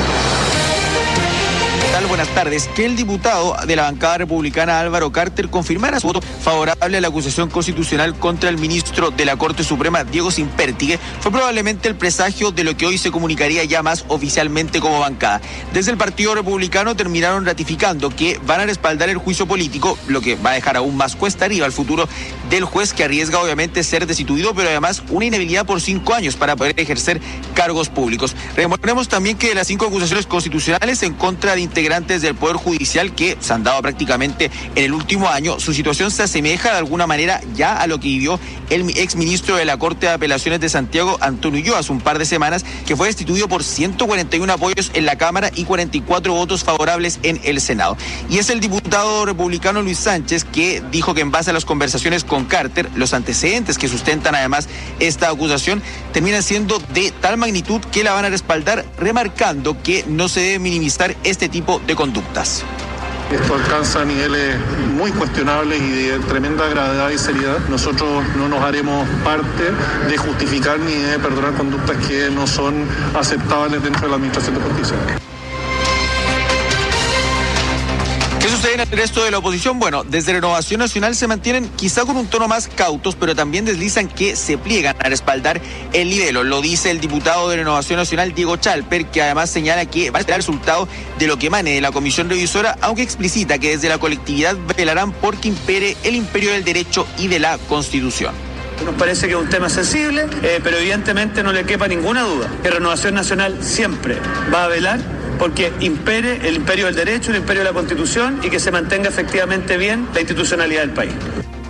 Buenas tardes. Que el diputado de la bancada republicana Álvaro Carter confirmara su voto favorable a la acusación constitucional contra el ministro de la Corte Suprema, Diego Sempértigue, fue probablemente el presagio de lo que hoy se comunicaría ya más oficialmente como bancada. Desde el Partido Republicano terminaron ratificando que van a respaldar el juicio político, lo que va a dejar aún más cuesta arriba al futuro del juez, que arriesga obviamente ser destituido, pero además una inhabilidad por 5 años para poder ejercer cargos públicos. Recordemos también que las 5 acusaciones constitucionales en contra de integrantes del Poder Judicial que se han dado prácticamente en el último año, su situación se asemeja de alguna manera ya a lo que vivió el exministro de la Corte de Apelaciones de Santiago, Antonio Ulloa, hace un par de semanas, que fue destituido por 141 apoyos en la Cámara y 44 votos favorables en el Senado. Y es el diputado republicano Luis Sánchez que dijo que en base a las conversaciones con Carter, los antecedentes que sustentan además esta acusación terminan siendo de tal magnitud que la van a respaldar, remarcando que no se debe minimizar este tipo de conductas. Esto alcanza niveles muy cuestionables y de tremenda gravedad y seriedad. Nosotros no nos haremos parte de justificar ni de perdonar conductas que no son aceptables dentro de la Administración de Justicia. ¿Qué sucede en el resto de la oposición? Bueno, desde Renovación Nacional se mantienen quizá con un tono más cautos, pero también deslizan que se pliegan a respaldar el libelo. Lo dice el diputado de Renovación Nacional, Diego Chalper, que además señala que va a esperar el resultado de lo que emane de la comisión revisora, aunque explicita que desde la colectividad velarán por que impere el imperio del derecho y de la Constitución. Nos parece que es un tema sensible, pero evidentemente no le quepa ninguna duda que Renovación Nacional siempre va a velar porque impere el imperio del derecho, el imperio de la Constitución y que se mantenga efectivamente bien la institucionalidad del país.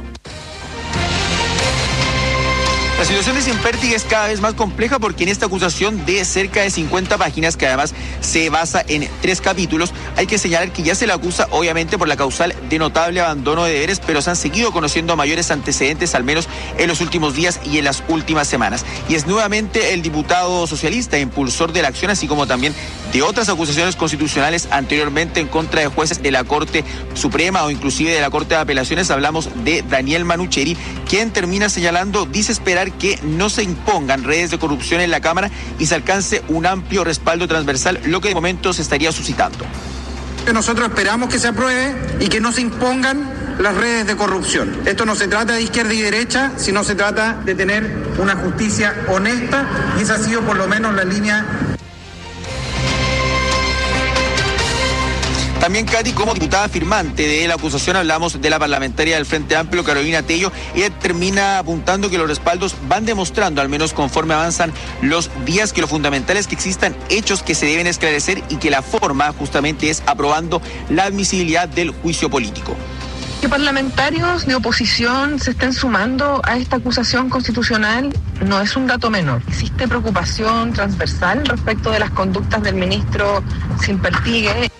La situación de Sempértigue es cada vez más compleja porque en esta acusación de cerca de 50 páginas, que además se basa en 3 capítulos, hay que señalar que ya se le acusa obviamente por la causal de notable abandono de deberes, pero se han seguido conociendo mayores antecedentes, al menos en los últimos días y en las últimas semanas. Y es nuevamente el diputado socialista, impulsor de la acción, así como también de otras acusaciones constitucionales anteriormente en contra de jueces de la Corte Suprema o inclusive de la Corte de Apelaciones. Hablamos de Daniel Manucheri, quien termina señalando, dice esperar que no se impongan redes de corrupción en la Cámara y se alcance un amplio respaldo transversal, lo que de momento se estaría suscitando. Nosotros esperamos que se apruebe y que no se impongan las redes de corrupción. Esto no se trata de izquierda y derecha, sino se trata de tener una justicia honesta, y esa ha sido por lo menos la línea. También, Katy, como diputada firmante de la acusación, hablamos de la parlamentaria del Frente Amplio, Carolina Tello. Ella termina apuntando que los respaldos van demostrando, al menos conforme avanzan los días, que lo fundamental es que existan hechos que se deben esclarecer y que la forma justamente es aprobando la admisibilidad del juicio político. Que parlamentarios de oposición se estén sumando a esta acusación constitucional no es un dato menor. Existe preocupación transversal respecto de las conductas del ministro Sempértigue.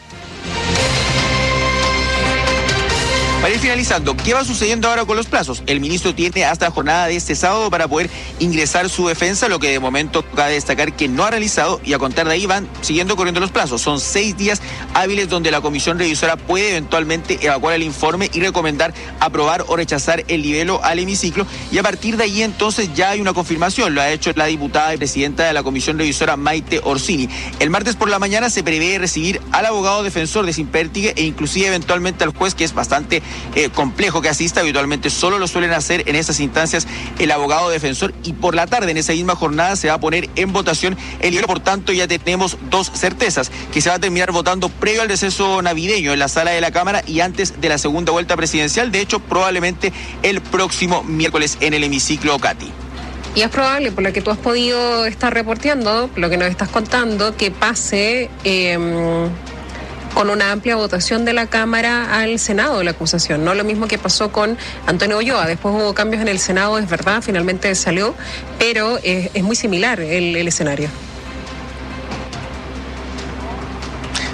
Para ir finalizando, ¿qué va sucediendo ahora con los plazos? El ministro tiene hasta la jornada de este sábado para poder ingresar su defensa, lo que de momento cabe destacar que no ha realizado, y a contar de ahí van siguiendo corriendo los plazos. Son 6 días hábiles donde la comisión revisora puede eventualmente evacuar el informe y recomendar aprobar o rechazar el libelo al hemiciclo, y a partir de ahí entonces ya hay una confirmación. Lo ha hecho la diputada y presidenta de la comisión revisora, Maite Orsini. El martes por la mañana se prevé recibir al abogado defensor de Sempértigue e inclusive eventualmente al juez, que es bastante complejo que asista. Habitualmente solo lo suelen hacer en esas instancias el abogado defensor, y por la tarde en esa misma jornada se va a poner en votación el libelo. Por tanto, ya tenemos 2 certezas: que se va a terminar votando previo al receso navideño en la sala de la Cámara y antes de la segunda vuelta presidencial. De hecho, probablemente el próximo miércoles en el hemiciclo, Katy. Y es probable, por lo que tú has podido estar reporteando, lo que nos estás contando, que pase con una amplia votación de la Cámara al Senado la acusación, ¿no? Lo mismo que pasó con Antonio Ulloa. Después hubo cambios en el Senado, es verdad, finalmente salió, pero es muy similar el escenario.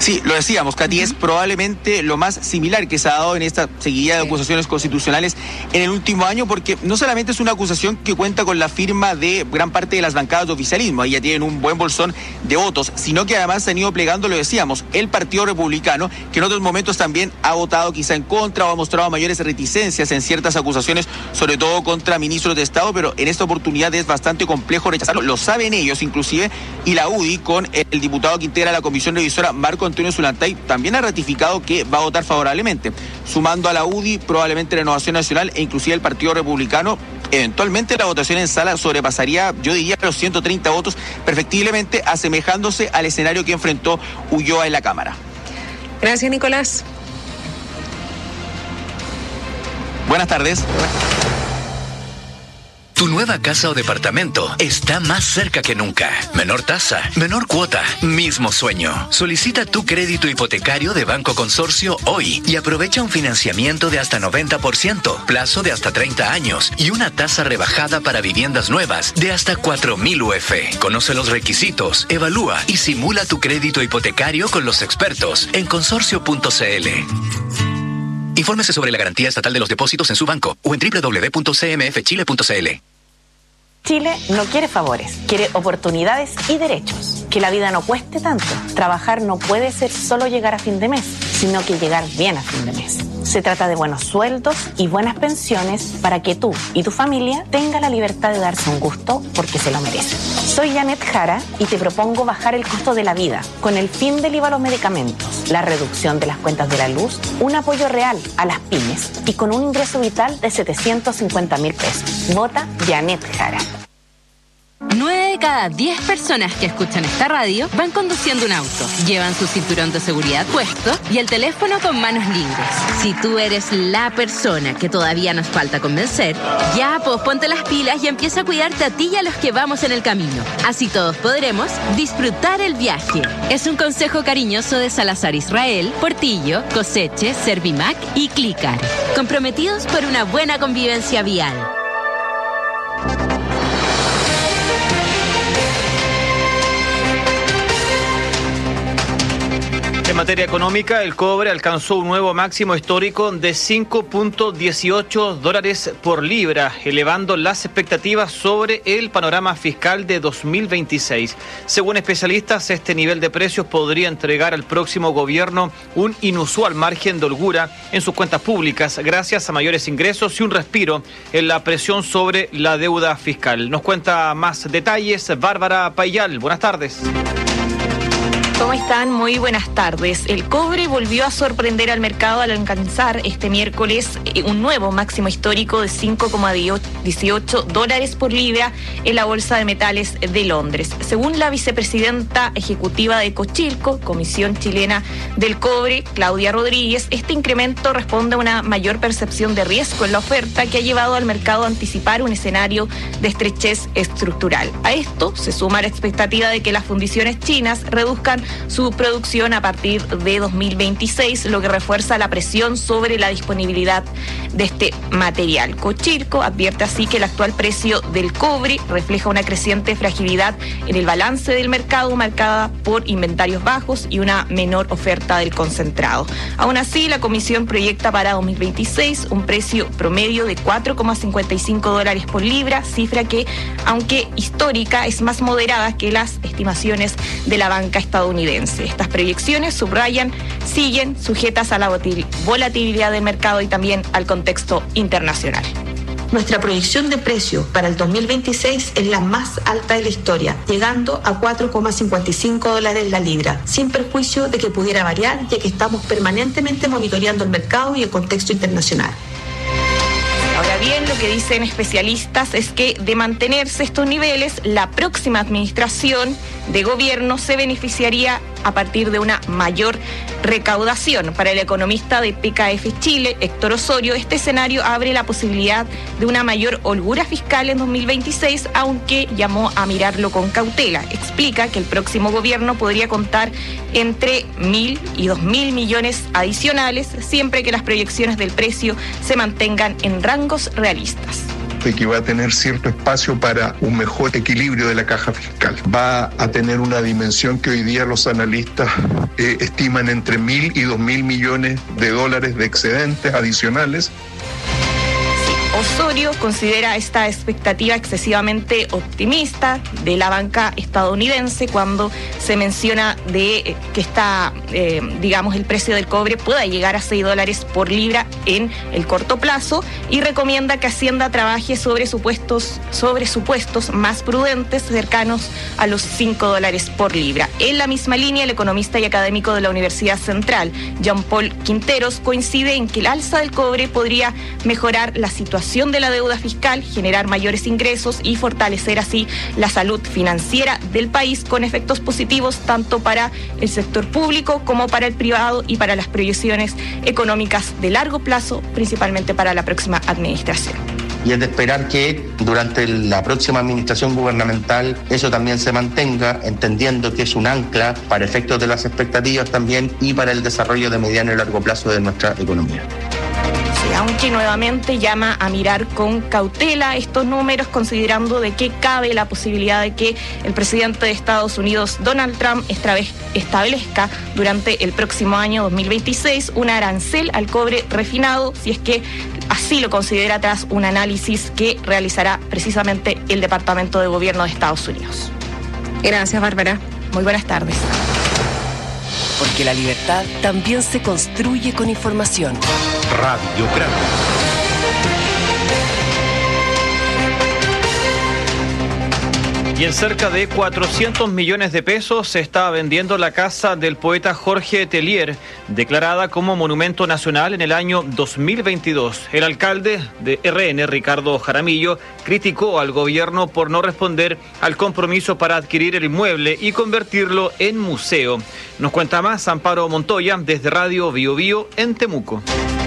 Sí, lo decíamos, Katy, es probablemente lo más similar que se ha dado en esta seguidilla de acusaciones constitucionales en el último año, porque no solamente es una acusación que cuenta con la firma de gran parte de las bancadas de oficialismo, ahí ya tienen un buen bolsón de votos, sino que además se han ido plegando, lo decíamos, el Partido Republicano, que en otros momentos también ha votado quizá en contra o ha mostrado mayores reticencias en ciertas acusaciones, sobre todo contra ministros de Estado, pero en esta oportunidad es bastante complejo rechazarlo, lo saben ellos inclusive, y la UDI con el diputado que integra la comisión revisora, Marco Antonio Zulantay, también ha ratificado que va a votar favorablemente, sumando a la UDI probablemente Renovación Nacional e inclusive el Partido Republicano. Eventualmente la votación en sala sobrepasaría, yo diría, los 130 votos, perfectiblemente asemejándose al escenario que enfrentó Ulloa en la Cámara. Gracias, Nicolás. Buenas tardes. Tu nueva casa o departamento está más cerca que nunca. Menor tasa, menor cuota, mismo sueño. Solicita tu crédito hipotecario de Banco Consorcio hoy y aprovecha un financiamiento de hasta 90%, plazo de hasta 30 años y una tasa rebajada para viviendas nuevas de hasta 4.000 UF. Conoce los requisitos, evalúa y simula tu crédito hipotecario con los expertos en consorcio.cl. Infórmese sobre la garantía estatal de los depósitos en su banco o en www.cmfchile.cl. Chile no quiere favores, quiere oportunidades y derechos. Que la vida no cueste tanto. Trabajar no puede ser solo llegar a fin de mes, sino que llegar bien a fin de mes. Se trata de buenos sueldos y buenas pensiones para que tú y tu familia tengan la libertad de darse un gusto porque se lo merecen. Soy Janet Jara y te propongo bajar el costo de la vida con el fin del IVA a los medicamentos, la reducción de las cuentas de la luz, un apoyo real a las pymes y con un ingreso vital de 750.000 pesos. Vota Janet Jara. 9 de cada 10 personas que escuchan esta radio van conduciendo un auto, llevan su cinturón de seguridad puesto y el teléfono con manos libres. Si tú eres la persona que todavía nos falta convencer, ya pues ponte las pilas y empieza a cuidarte a ti y a los que vamos en el camino. Así todos podremos disfrutar el viaje. Es un consejo cariñoso de Salazar Israel, Portillo, Coseche, Servimac y Clicar. Comprometidos por una buena convivencia vial. En materia económica, el cobre alcanzó un nuevo máximo histórico de $5.18 por libra, elevando las expectativas sobre el panorama fiscal de 2026. Según especialistas, este nivel de precios podría entregar al próximo gobierno un inusual margen de holgura en sus cuentas públicas, gracias a mayores ingresos y un respiro en la presión sobre la deuda fiscal. Nos cuenta más detalles Bárbara Payal. Buenas tardes. ¿Cómo están? Muy buenas tardes. El cobre volvió a sorprender al mercado al alcanzar este miércoles un nuevo máximo histórico de $5.18 por libra en la Bolsa de Metales de Londres. Según la vicepresidenta ejecutiva de Cochilco, Comisión Chilena del Cobre, Claudia Rodríguez, este incremento responde a una mayor percepción de riesgo en la oferta que ha llevado al mercado a anticipar un escenario de estrechez estructural. A esto se suma la expectativa de que las fundiciones chinas reduzcan su producción a partir de 2026, lo que refuerza la presión sobre la disponibilidad de este material. Cochilco advierte así que el actual precio del cobre refleja una creciente fragilidad en el balance del mercado marcada por inventarios bajos y una menor oferta del concentrado. Aún así, la comisión proyecta para 2026 un precio promedio de $4.55 por libra, cifra que, aunque histórica, es más moderada que las estimaciones de la banca estadounidense. Estas proyecciones, subrayan, siguen sujetas a la volatilidad del mercado y también al contexto internacional. Nuestra proyección de precio para el 2026 es la más alta de la historia, llegando a $4.55 la libra, sin perjuicio de que pudiera variar, ya que estamos permanentemente monitoreando el mercado y el contexto internacional. Ahora bien, lo que dicen especialistas es que de mantenerse estos niveles, la próxima administración de gobierno se beneficiaría a partir de una mayor recaudación. Para el economista de PKF Chile, Héctor Osorio, este escenario abre la posibilidad de una mayor holgura fiscal en 2026, aunque llamó a mirarlo con cautela. Explica que el próximo gobierno podría contar entre 1.000 y 2.000 millones adicionales, siempre que las proyecciones del precio se mantengan en rangos realistas. de que va a tener cierto espacio para un mejor equilibrio de la caja fiscal. Va a tener una dimensión que hoy día los analistas estiman entre 1.000 y 2.000 millones de dólares de excedentes adicionales. Osorio considera esta expectativa excesivamente optimista de la banca estadounidense cuando se menciona de que el precio del cobre pueda llegar a $6 por libra en el corto plazo, y recomienda que Hacienda trabaje sobre supuestos más prudentes cercanos a los $5 por libra. En la misma línea, el economista y académico de la Universidad Central, Jean-Paul Quinteros, coincide en que el alza del cobre podría mejorar la situación de la deuda fiscal, generar mayores ingresos y fortalecer así la salud financiera del país, con efectos positivos tanto para el sector público como para el privado y para las proyecciones económicas de largo plazo, principalmente para la próxima administración. Y es de esperar que durante la próxima administración gubernamental eso también se mantenga, entendiendo que es un ancla para efectos de las expectativas también y para el desarrollo de mediano y largo plazo de nuestra economía. Aunque nuevamente llama a mirar con cautela estos números, considerando de que cabe la posibilidad de que el presidente de Estados Unidos, Donald Trump, establezca durante el próximo año 2026 un arancel al cobre refinado, si es que así lo considera, tras un análisis que realizará precisamente el Departamento de Gobierno de Estados Unidos. Gracias, Bárbara. Muy buenas tardes. Porque la libertad también se construye con información. Radio Grande. Y en cerca de 400 millones de pesos se está vendiendo la casa del poeta Jorge Teillier, declarada como Monumento Nacional en el año 2022. El alcalde de RN, Ricardo Jaramillo, criticó al gobierno por no responder al compromiso para adquirir el inmueble y convertirlo en museo. Nos cuenta más Amparo Montoya desde Radio Bio Bio en Temuco.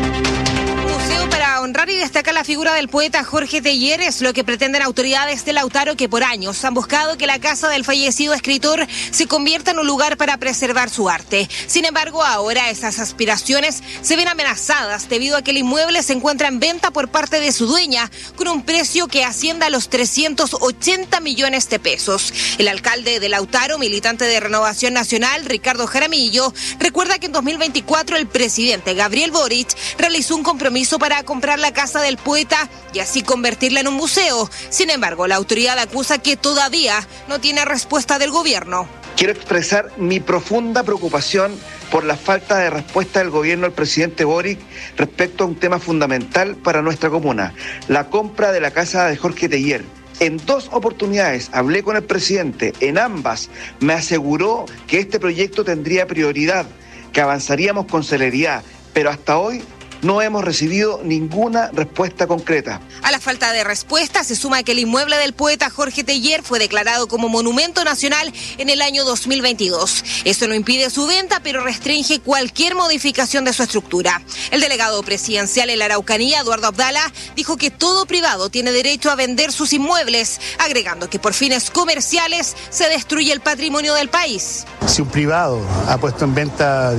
Honrar y destacar la figura del poeta Jorge Teillier es lo que pretenden autoridades de Lautaro, que por años han buscado que la casa del fallecido escritor se convierta en un lugar para preservar su arte. Sin embargo, ahora esas aspiraciones se ven amenazadas debido a que el inmueble se encuentra en venta por parte de su dueña con un precio que asciende a los 380 millones de pesos. El alcalde de Lautaro, militante de Renovación Nacional, Ricardo Jaramillo, recuerda que en 2024 el presidente Gabriel Boric realizó un compromiso para comprar la casa del poeta y así convertirla en un museo. Sin embargo, la autoridad acusa que todavía no tiene respuesta del gobierno. Quiero expresar mi profunda preocupación por la falta de respuesta del gobierno del presidente Boric respecto a un tema fundamental para nuestra comuna: la compra de la casa de Jorge Teillier. En 2 oportunidades hablé con el presidente, en ambas me aseguró que este proyecto tendría prioridad, que avanzaríamos con celeridad, pero hasta hoy no hemos recibido ninguna respuesta concreta. A la falta de respuesta se suma que el inmueble del poeta Jorge Teillier fue declarado como Monumento Nacional en el año 2022. Eso no impide su venta, pero restringe cualquier modificación de su estructura. El delegado presidencial en la Araucanía, Eduardo Abdala, dijo que todo privado tiene derecho a vender sus inmuebles, agregando que por fines comerciales se destruye el patrimonio del país. Si un privado ha puesto en venta,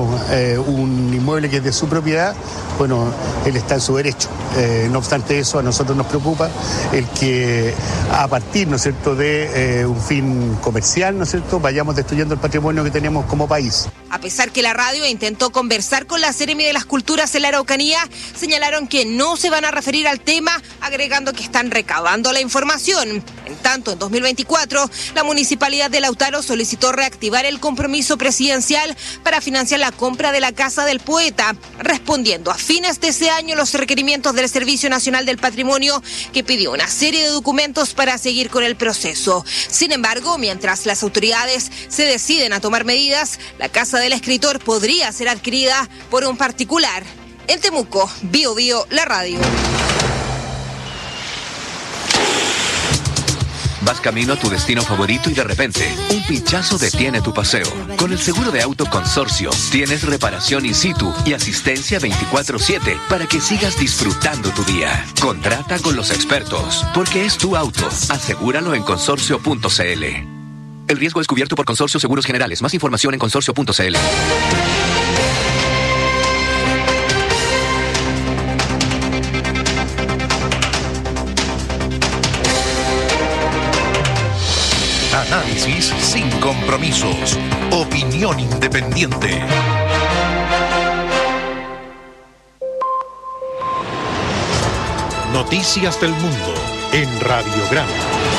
un inmueble que es de su propiedad, bueno, él está en su derecho. No obstante eso, a nosotros nos preocupa el que a partir, ¿no es cierto?, de un fin comercial, ¿no es cierto?, vayamos destruyendo el patrimonio que tenemos como país. A pesar que la radio intentó conversar con la Seremi de las Culturas en la Araucanía, señalaron que no se van a referir al tema, agregando que están recabando la información. En tanto, en 2024, la Municipalidad de Lautaro solicitó reactivar el compromiso presidencial para financiar la compra de la casa del poeta, respondiendo a fines de ese año los requerimientos del Servicio Nacional del Patrimonio, que pidió una serie de documentos para seguir con el proceso. Sin embargo, mientras las autoridades se deciden a tomar medidas, la casa del escritor podría ser adquirida por un particular. En Temuco, Bio Bio, la radio. Vas camino a tu destino favorito y de repente, un pinchazo detiene tu paseo. Con el seguro de auto Consorcio, tienes reparación in situ y asistencia 24/7 para que sigas disfrutando tu día. Contrata con los expertos, porque es tu auto. Asegúralo en consorcio.cl. El riesgo es cubierto por Consorcio Seguros Generales. Más información en consorcio.cl. Análisis sin compromisos. Opinión independiente. Noticias del Mundo en Radiograma.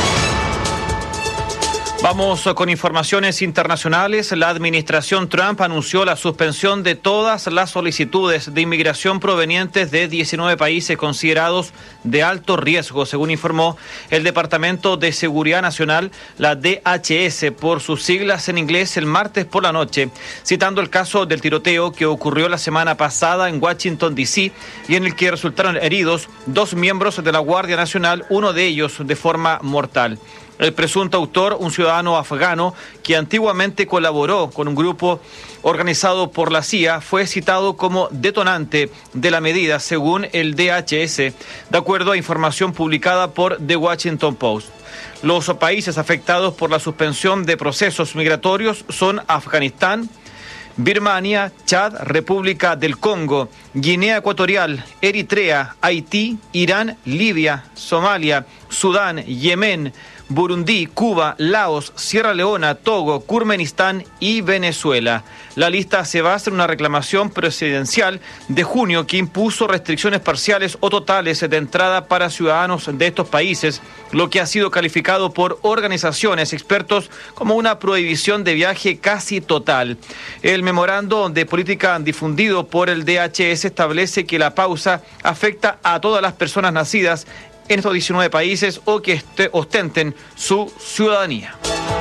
Vamos con informaciones internacionales. La administración Trump anunció la suspensión de todas las solicitudes de inmigración provenientes de 19 países considerados de alto riesgo, según informó el Departamento de Seguridad Nacional, la DHS, por sus siglas en inglés, el martes por la noche, citando el caso del tiroteo que ocurrió la semana pasada en Washington, D.C., y en el que resultaron heridos 2 miembros de la Guardia Nacional, uno de ellos de forma mortal. El presunto autor, un ciudadano afgano que antiguamente colaboró con un grupo organizado por la CIA, fue citado como detonante de la medida, según el DHS, de acuerdo a información publicada por The Washington Post. Los países afectados por la suspensión de procesos migratorios son Afganistán, Birmania, Chad, República del Congo, Guinea Ecuatorial, Eritrea, Haití, Irán, Libia, Somalia, Sudán, Yemen, Burundi, Cuba, Laos, Sierra Leona, Togo, Turkmenistán y Venezuela. La lista se basa en una reclamación presidencial de junio que impuso restricciones parciales o totales de entrada para ciudadanos de estos países, lo que ha sido calificado por organizaciones expertos como una prohibición de viaje casi total. El memorando de política difundido por el DHS establece que la pausa afecta a todas las personas nacidas en estos 19 países o que ostenten su ciudadanía.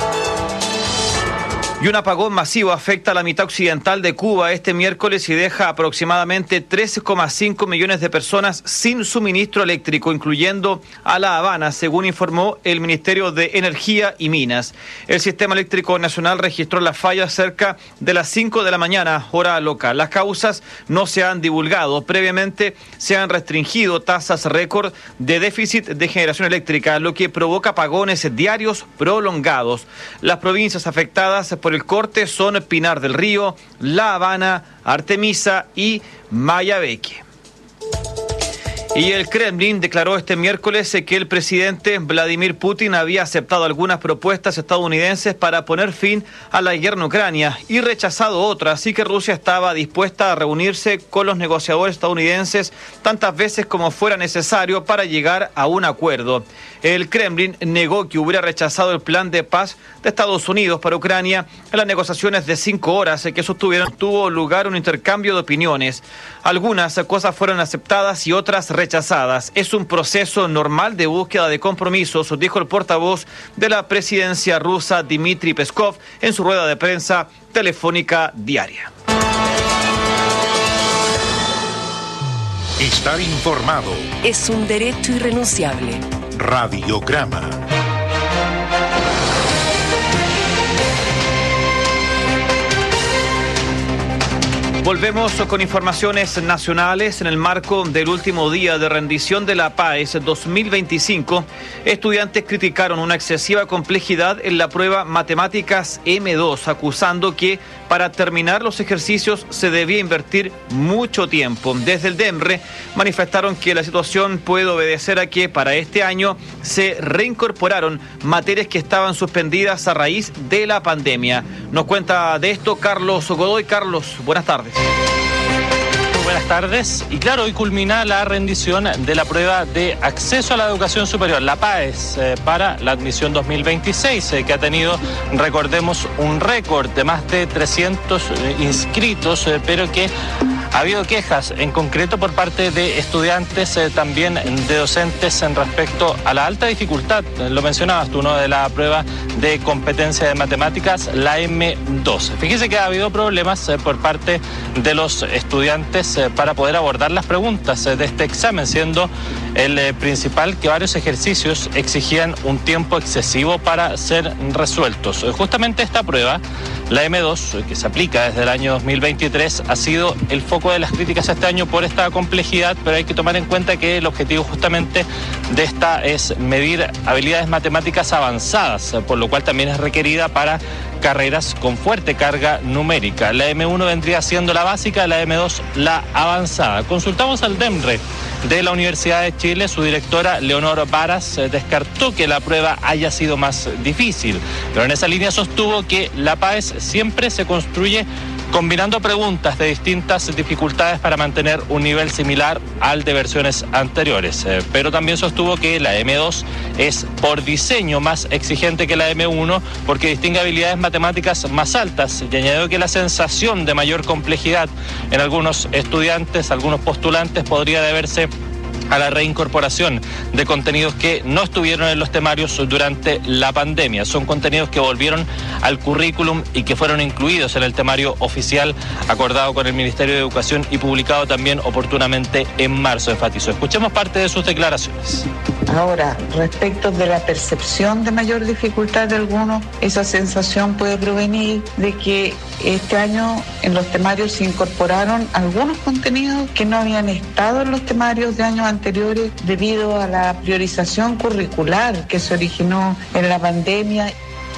Y un apagón masivo afecta a la mitad occidental de Cuba este miércoles y deja aproximadamente 13,5 millones de personas sin suministro eléctrico, incluyendo a La Habana, según informó el Ministerio de Energía y Minas. El Sistema Eléctrico Nacional registró la falla cerca de las 5 de la mañana, hora local. Las causas no se han divulgado. Previamente se han restringido tasas récord de déficit de generación eléctrica, lo que provoca apagones diarios prolongados. Las provincias afectadas por el corte son Pinar del Río, La Habana, Artemisa y Mayabeque. Y el Kremlin declaró este miércoles que el presidente Vladimir Putin había aceptado algunas propuestas estadounidenses para poner fin a la guerra en Ucrania y rechazado otras, y que Rusia estaba dispuesta a reunirse con los negociadores estadounidenses tantas veces como fuera necesario para llegar a un acuerdo. El Kremlin negó que hubiera rechazado el plan de paz de Estados Unidos para Ucrania en las negociaciones de 5 horas que sostuvieron. Tuvo lugar un intercambio de opiniones. Algunas cosas fueron aceptadas y otras rechazadas. Es un proceso normal de búsqueda de compromisos, dijo el portavoz de la presidencia rusa Dmitry Peskov en su rueda de prensa telefónica diaria. Estar informado es un derecho irrenunciable. Radiograma. Volvemos con informaciones nacionales. En el marco del último día de rendición de la PAES 2025, estudiantes criticaron una excesiva complejidad en la prueba Matemáticas M2, acusando que para terminar los ejercicios se debía invertir mucho tiempo. Desde el DEMRE manifestaron que la situación puede obedecer a que para este año se reincorporaron materias que estaban suspendidas a raíz de la pandemia. Nos cuenta de esto Carlos Godoy. Carlos, buenas tardes. Buenas tardes. Y claro, hoy culmina la rendición de la prueba de acceso a la educación superior, la PAES, para la admisión 2026, que ha tenido, recordemos, un récord de más de 300 inscritos, pero que ha habido quejas en concreto por parte de estudiantes, también de docentes, en respecto a la alta dificultad. Lo mencionabas tú, ¿no?, de la prueba de competencia de matemáticas, la M2. Fíjese que ha habido problemas por parte de los estudiantes para poder abordar las preguntas de este examen, siendo el principal que varios ejercicios exigían un tiempo excesivo para ser resueltos. Justamente esta prueba, la M2, que se aplica desde el año 2023, ha sido el foco de las críticas este año por esta complejidad, pero hay que tomar en cuenta que el objetivo justamente de esta es medir habilidades matemáticas avanzadas, por lo cual también es requerida para carreras con fuerte carga numérica. La M1 vendría siendo la básica, la M2 la avanzada. Consultamos al DEMRE de la Universidad de Chile, su directora Leonor Varas descartó que la prueba haya sido más difícil, pero en esa línea sostuvo que la PAES siempre se construye combinando preguntas de distintas dificultades para mantener un nivel similar al de versiones anteriores. Pero también sostuvo que la M2 es por diseño más exigente que la M1 porque distingue habilidades matemáticas más altas, y añadió que la sensación de mayor complejidad en algunos estudiantes, algunos postulantes, podría deberse a la reincorporación de contenidos que no estuvieron en los temarios durante la pandemia. Son contenidos que volvieron al currículum y que fueron incluidos en el temario oficial acordado con el Ministerio de Educación y publicado también oportunamente en marzo, enfatizó. Escuchemos parte de sus declaraciones. Ahora, respecto de la percepción de mayor dificultad de algunos, esa sensación puede provenir de que este año en los temarios se incorporaron algunos contenidos que no habían estado en los temarios de años anteriores debido a la priorización curricular que se originó en la pandemia.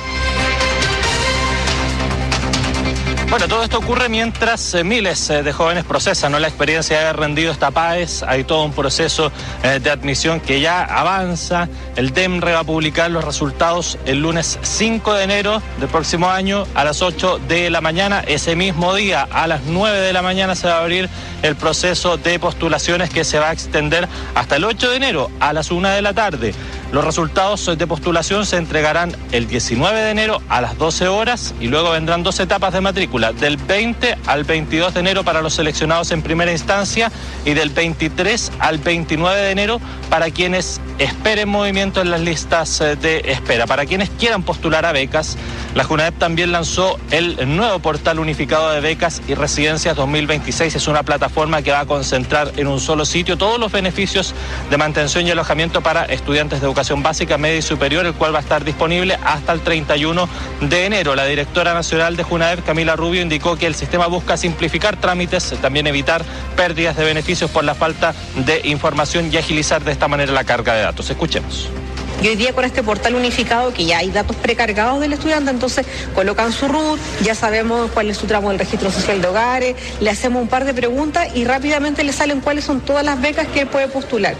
Bueno, todo esto ocurre mientras miles de jóvenes procesan, ¿no?, la experiencia de haber rendido esta PAES. Hay todo un proceso de admisión que ya avanza. El DEMRE va a publicar los resultados el lunes 5 de enero del próximo año a las 8 de la mañana. Ese mismo día, a las 9 de la mañana, se va a abrir el proceso de postulaciones que se va a extender hasta el 8 de enero a las 1 de la tarde. Los resultados de postulación se entregarán el 19 de enero a las 12 horas y luego vendrán 2 etapas de matrícula, del 20 al 22 de enero para los seleccionados en primera instancia y del 23 al 29 de enero para quienes esperen movimiento en las listas de espera. Para quienes quieran postular a becas, la JUNAEP también lanzó el nuevo portal unificado de becas y residencias 2026. Es una plataforma que va a concentrar en un solo sitio todos los beneficios de mantención y alojamiento para estudiantes de educación básica, media y superior, el cual va a estar disponible hasta el 31 de enero. La directora nacional de JUNAEP, Camila Rubio, indicó que el sistema busca simplificar trámites, también evitar pérdidas de beneficios por la falta de información y agilizar de esta manera la carga de datos. Escuchemos. Y hoy día con este portal unificado que ya hay datos precargados del estudiante, entonces colocan su RUT, ya sabemos cuál es su tramo del registro social de hogares, le hacemos un par de preguntas y rápidamente le salen cuáles son todas las becas que él puede postular.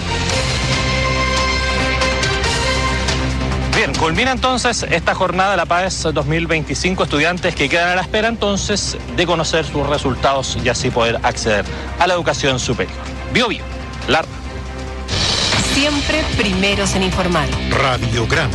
Bien, culmina entonces esta jornada de la PAES 2025, estudiantes que quedan a la espera entonces de conocer sus resultados y así poder acceder a la educación superior. BioBio, la siempre primeros en informar. Radiograma.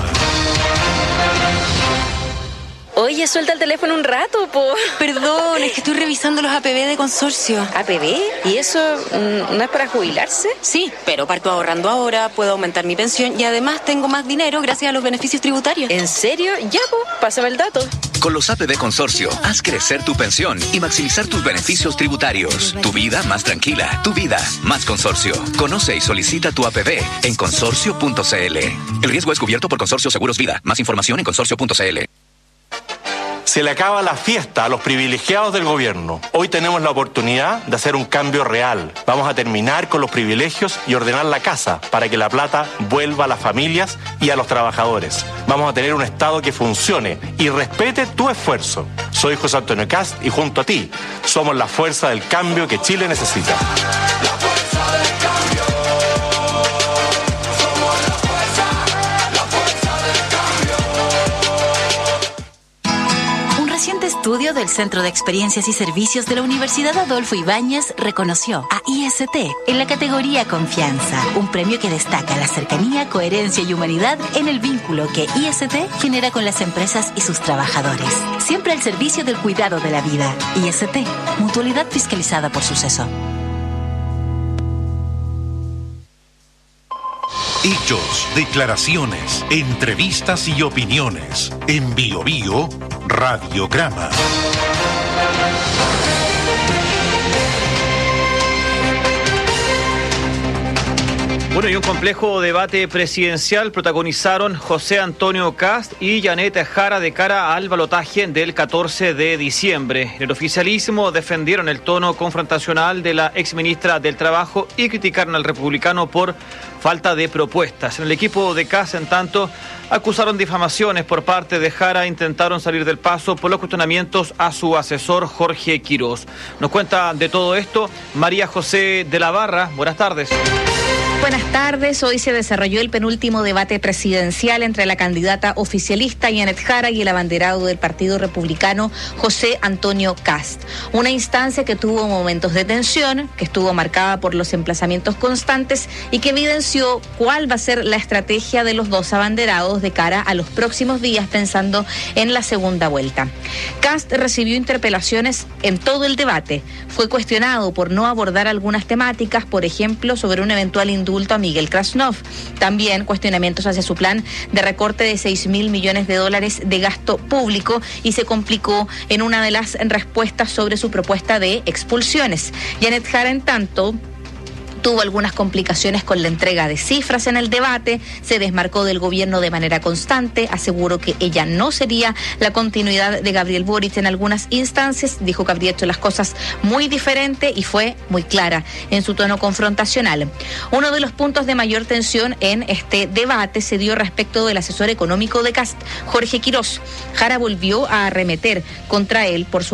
Oye, suelta el teléfono un rato, po. Perdón, es que estoy revisando los APB de consorcio. ¿APB? ¿Y eso no es para jubilarse? Sí, pero parto ahorrando ahora, puedo aumentar mi pensión y además tengo más dinero gracias a los beneficios tributarios. ¿En serio? Ya, po, pásame el dato. Con los APB Consorcio, haz crecer tu pensión y maximizar tus beneficios tributarios. Tu vida más tranquila, tu vida más consorcio. Conoce y solicita tu APB en consorcio.cl. El riesgo es cubierto por Consorcio Seguros Vida. Más información en consorcio.cl. Se le acaba la fiesta a los privilegiados del gobierno. Hoy tenemos la oportunidad de hacer un cambio real. Vamos a terminar con los privilegios y ordenar la casa para que la plata vuelva a las familias y a los trabajadores. Vamos a tener un Estado que funcione y respete tu esfuerzo. Soy José Antonio Kast y junto a ti somos la fuerza del cambio que Chile necesita. Un estudio del Centro de Experiencias y Servicios de la Universidad Adolfo Ibáñez reconoció a IST en la categoría Confianza, un premio que destaca la cercanía, coherencia y humanidad en el vínculo que IST genera con las empresas y sus trabajadores. Siempre al servicio del cuidado de la vida. IST, mutualidad fiscalizada por Suceso. Hechos, declaraciones, entrevistas y opiniones. En BioBio, Radiograma. Bueno, y un complejo debate presidencial protagonizaron José Antonio Kast y Janet Jara de cara al balotaje del 14 de diciembre. En el oficialismo defendieron el tono confrontacional de la exministra del Trabajo y criticaron al republicano por falta de propuestas. En el equipo de Kast, en tanto, acusaron difamaciones por parte de Jara e intentaron salir del paso por los cuestionamientos a su asesor Jorge Quirós. Nos cuenta de todo esto María José de la Barra. Buenas tardes. Buenas tardes. Hoy se desarrolló el penúltimo debate presidencial entre la candidata oficialista Janet Jara y el abanderado del Partido Republicano José Antonio Kast. Una instancia que tuvo momentos de tensión, que estuvo marcada por los emplazamientos constantes y que evidenció cuál va a ser la estrategia de los dos abanderados de cara a los próximos días pensando en la segunda vuelta. Kast recibió interpelaciones en todo el debate. Fue cuestionado por no abordar algunas temáticas, por ejemplo, sobre un eventual indulto a Miguel Krasnov. También cuestionamientos hacia su plan de recorte de $6.000 millones de gasto público y se complicó en una de las respuestas sobre su propuesta de expulsiones. Janet Jara, en tanto, tuvo algunas complicaciones con la entrega de cifras en el debate, se desmarcó del gobierno de manera constante, aseguró que ella no sería la continuidad de Gabriel Boric en algunas instancias, dijo que habría hecho las cosas muy diferente y fue muy clara en su tono confrontacional. Uno de los puntos de mayor tensión en este debate se dio respecto del asesor económico de Kast, Jorge Quirós. Jara volvió a arremeter contra él por su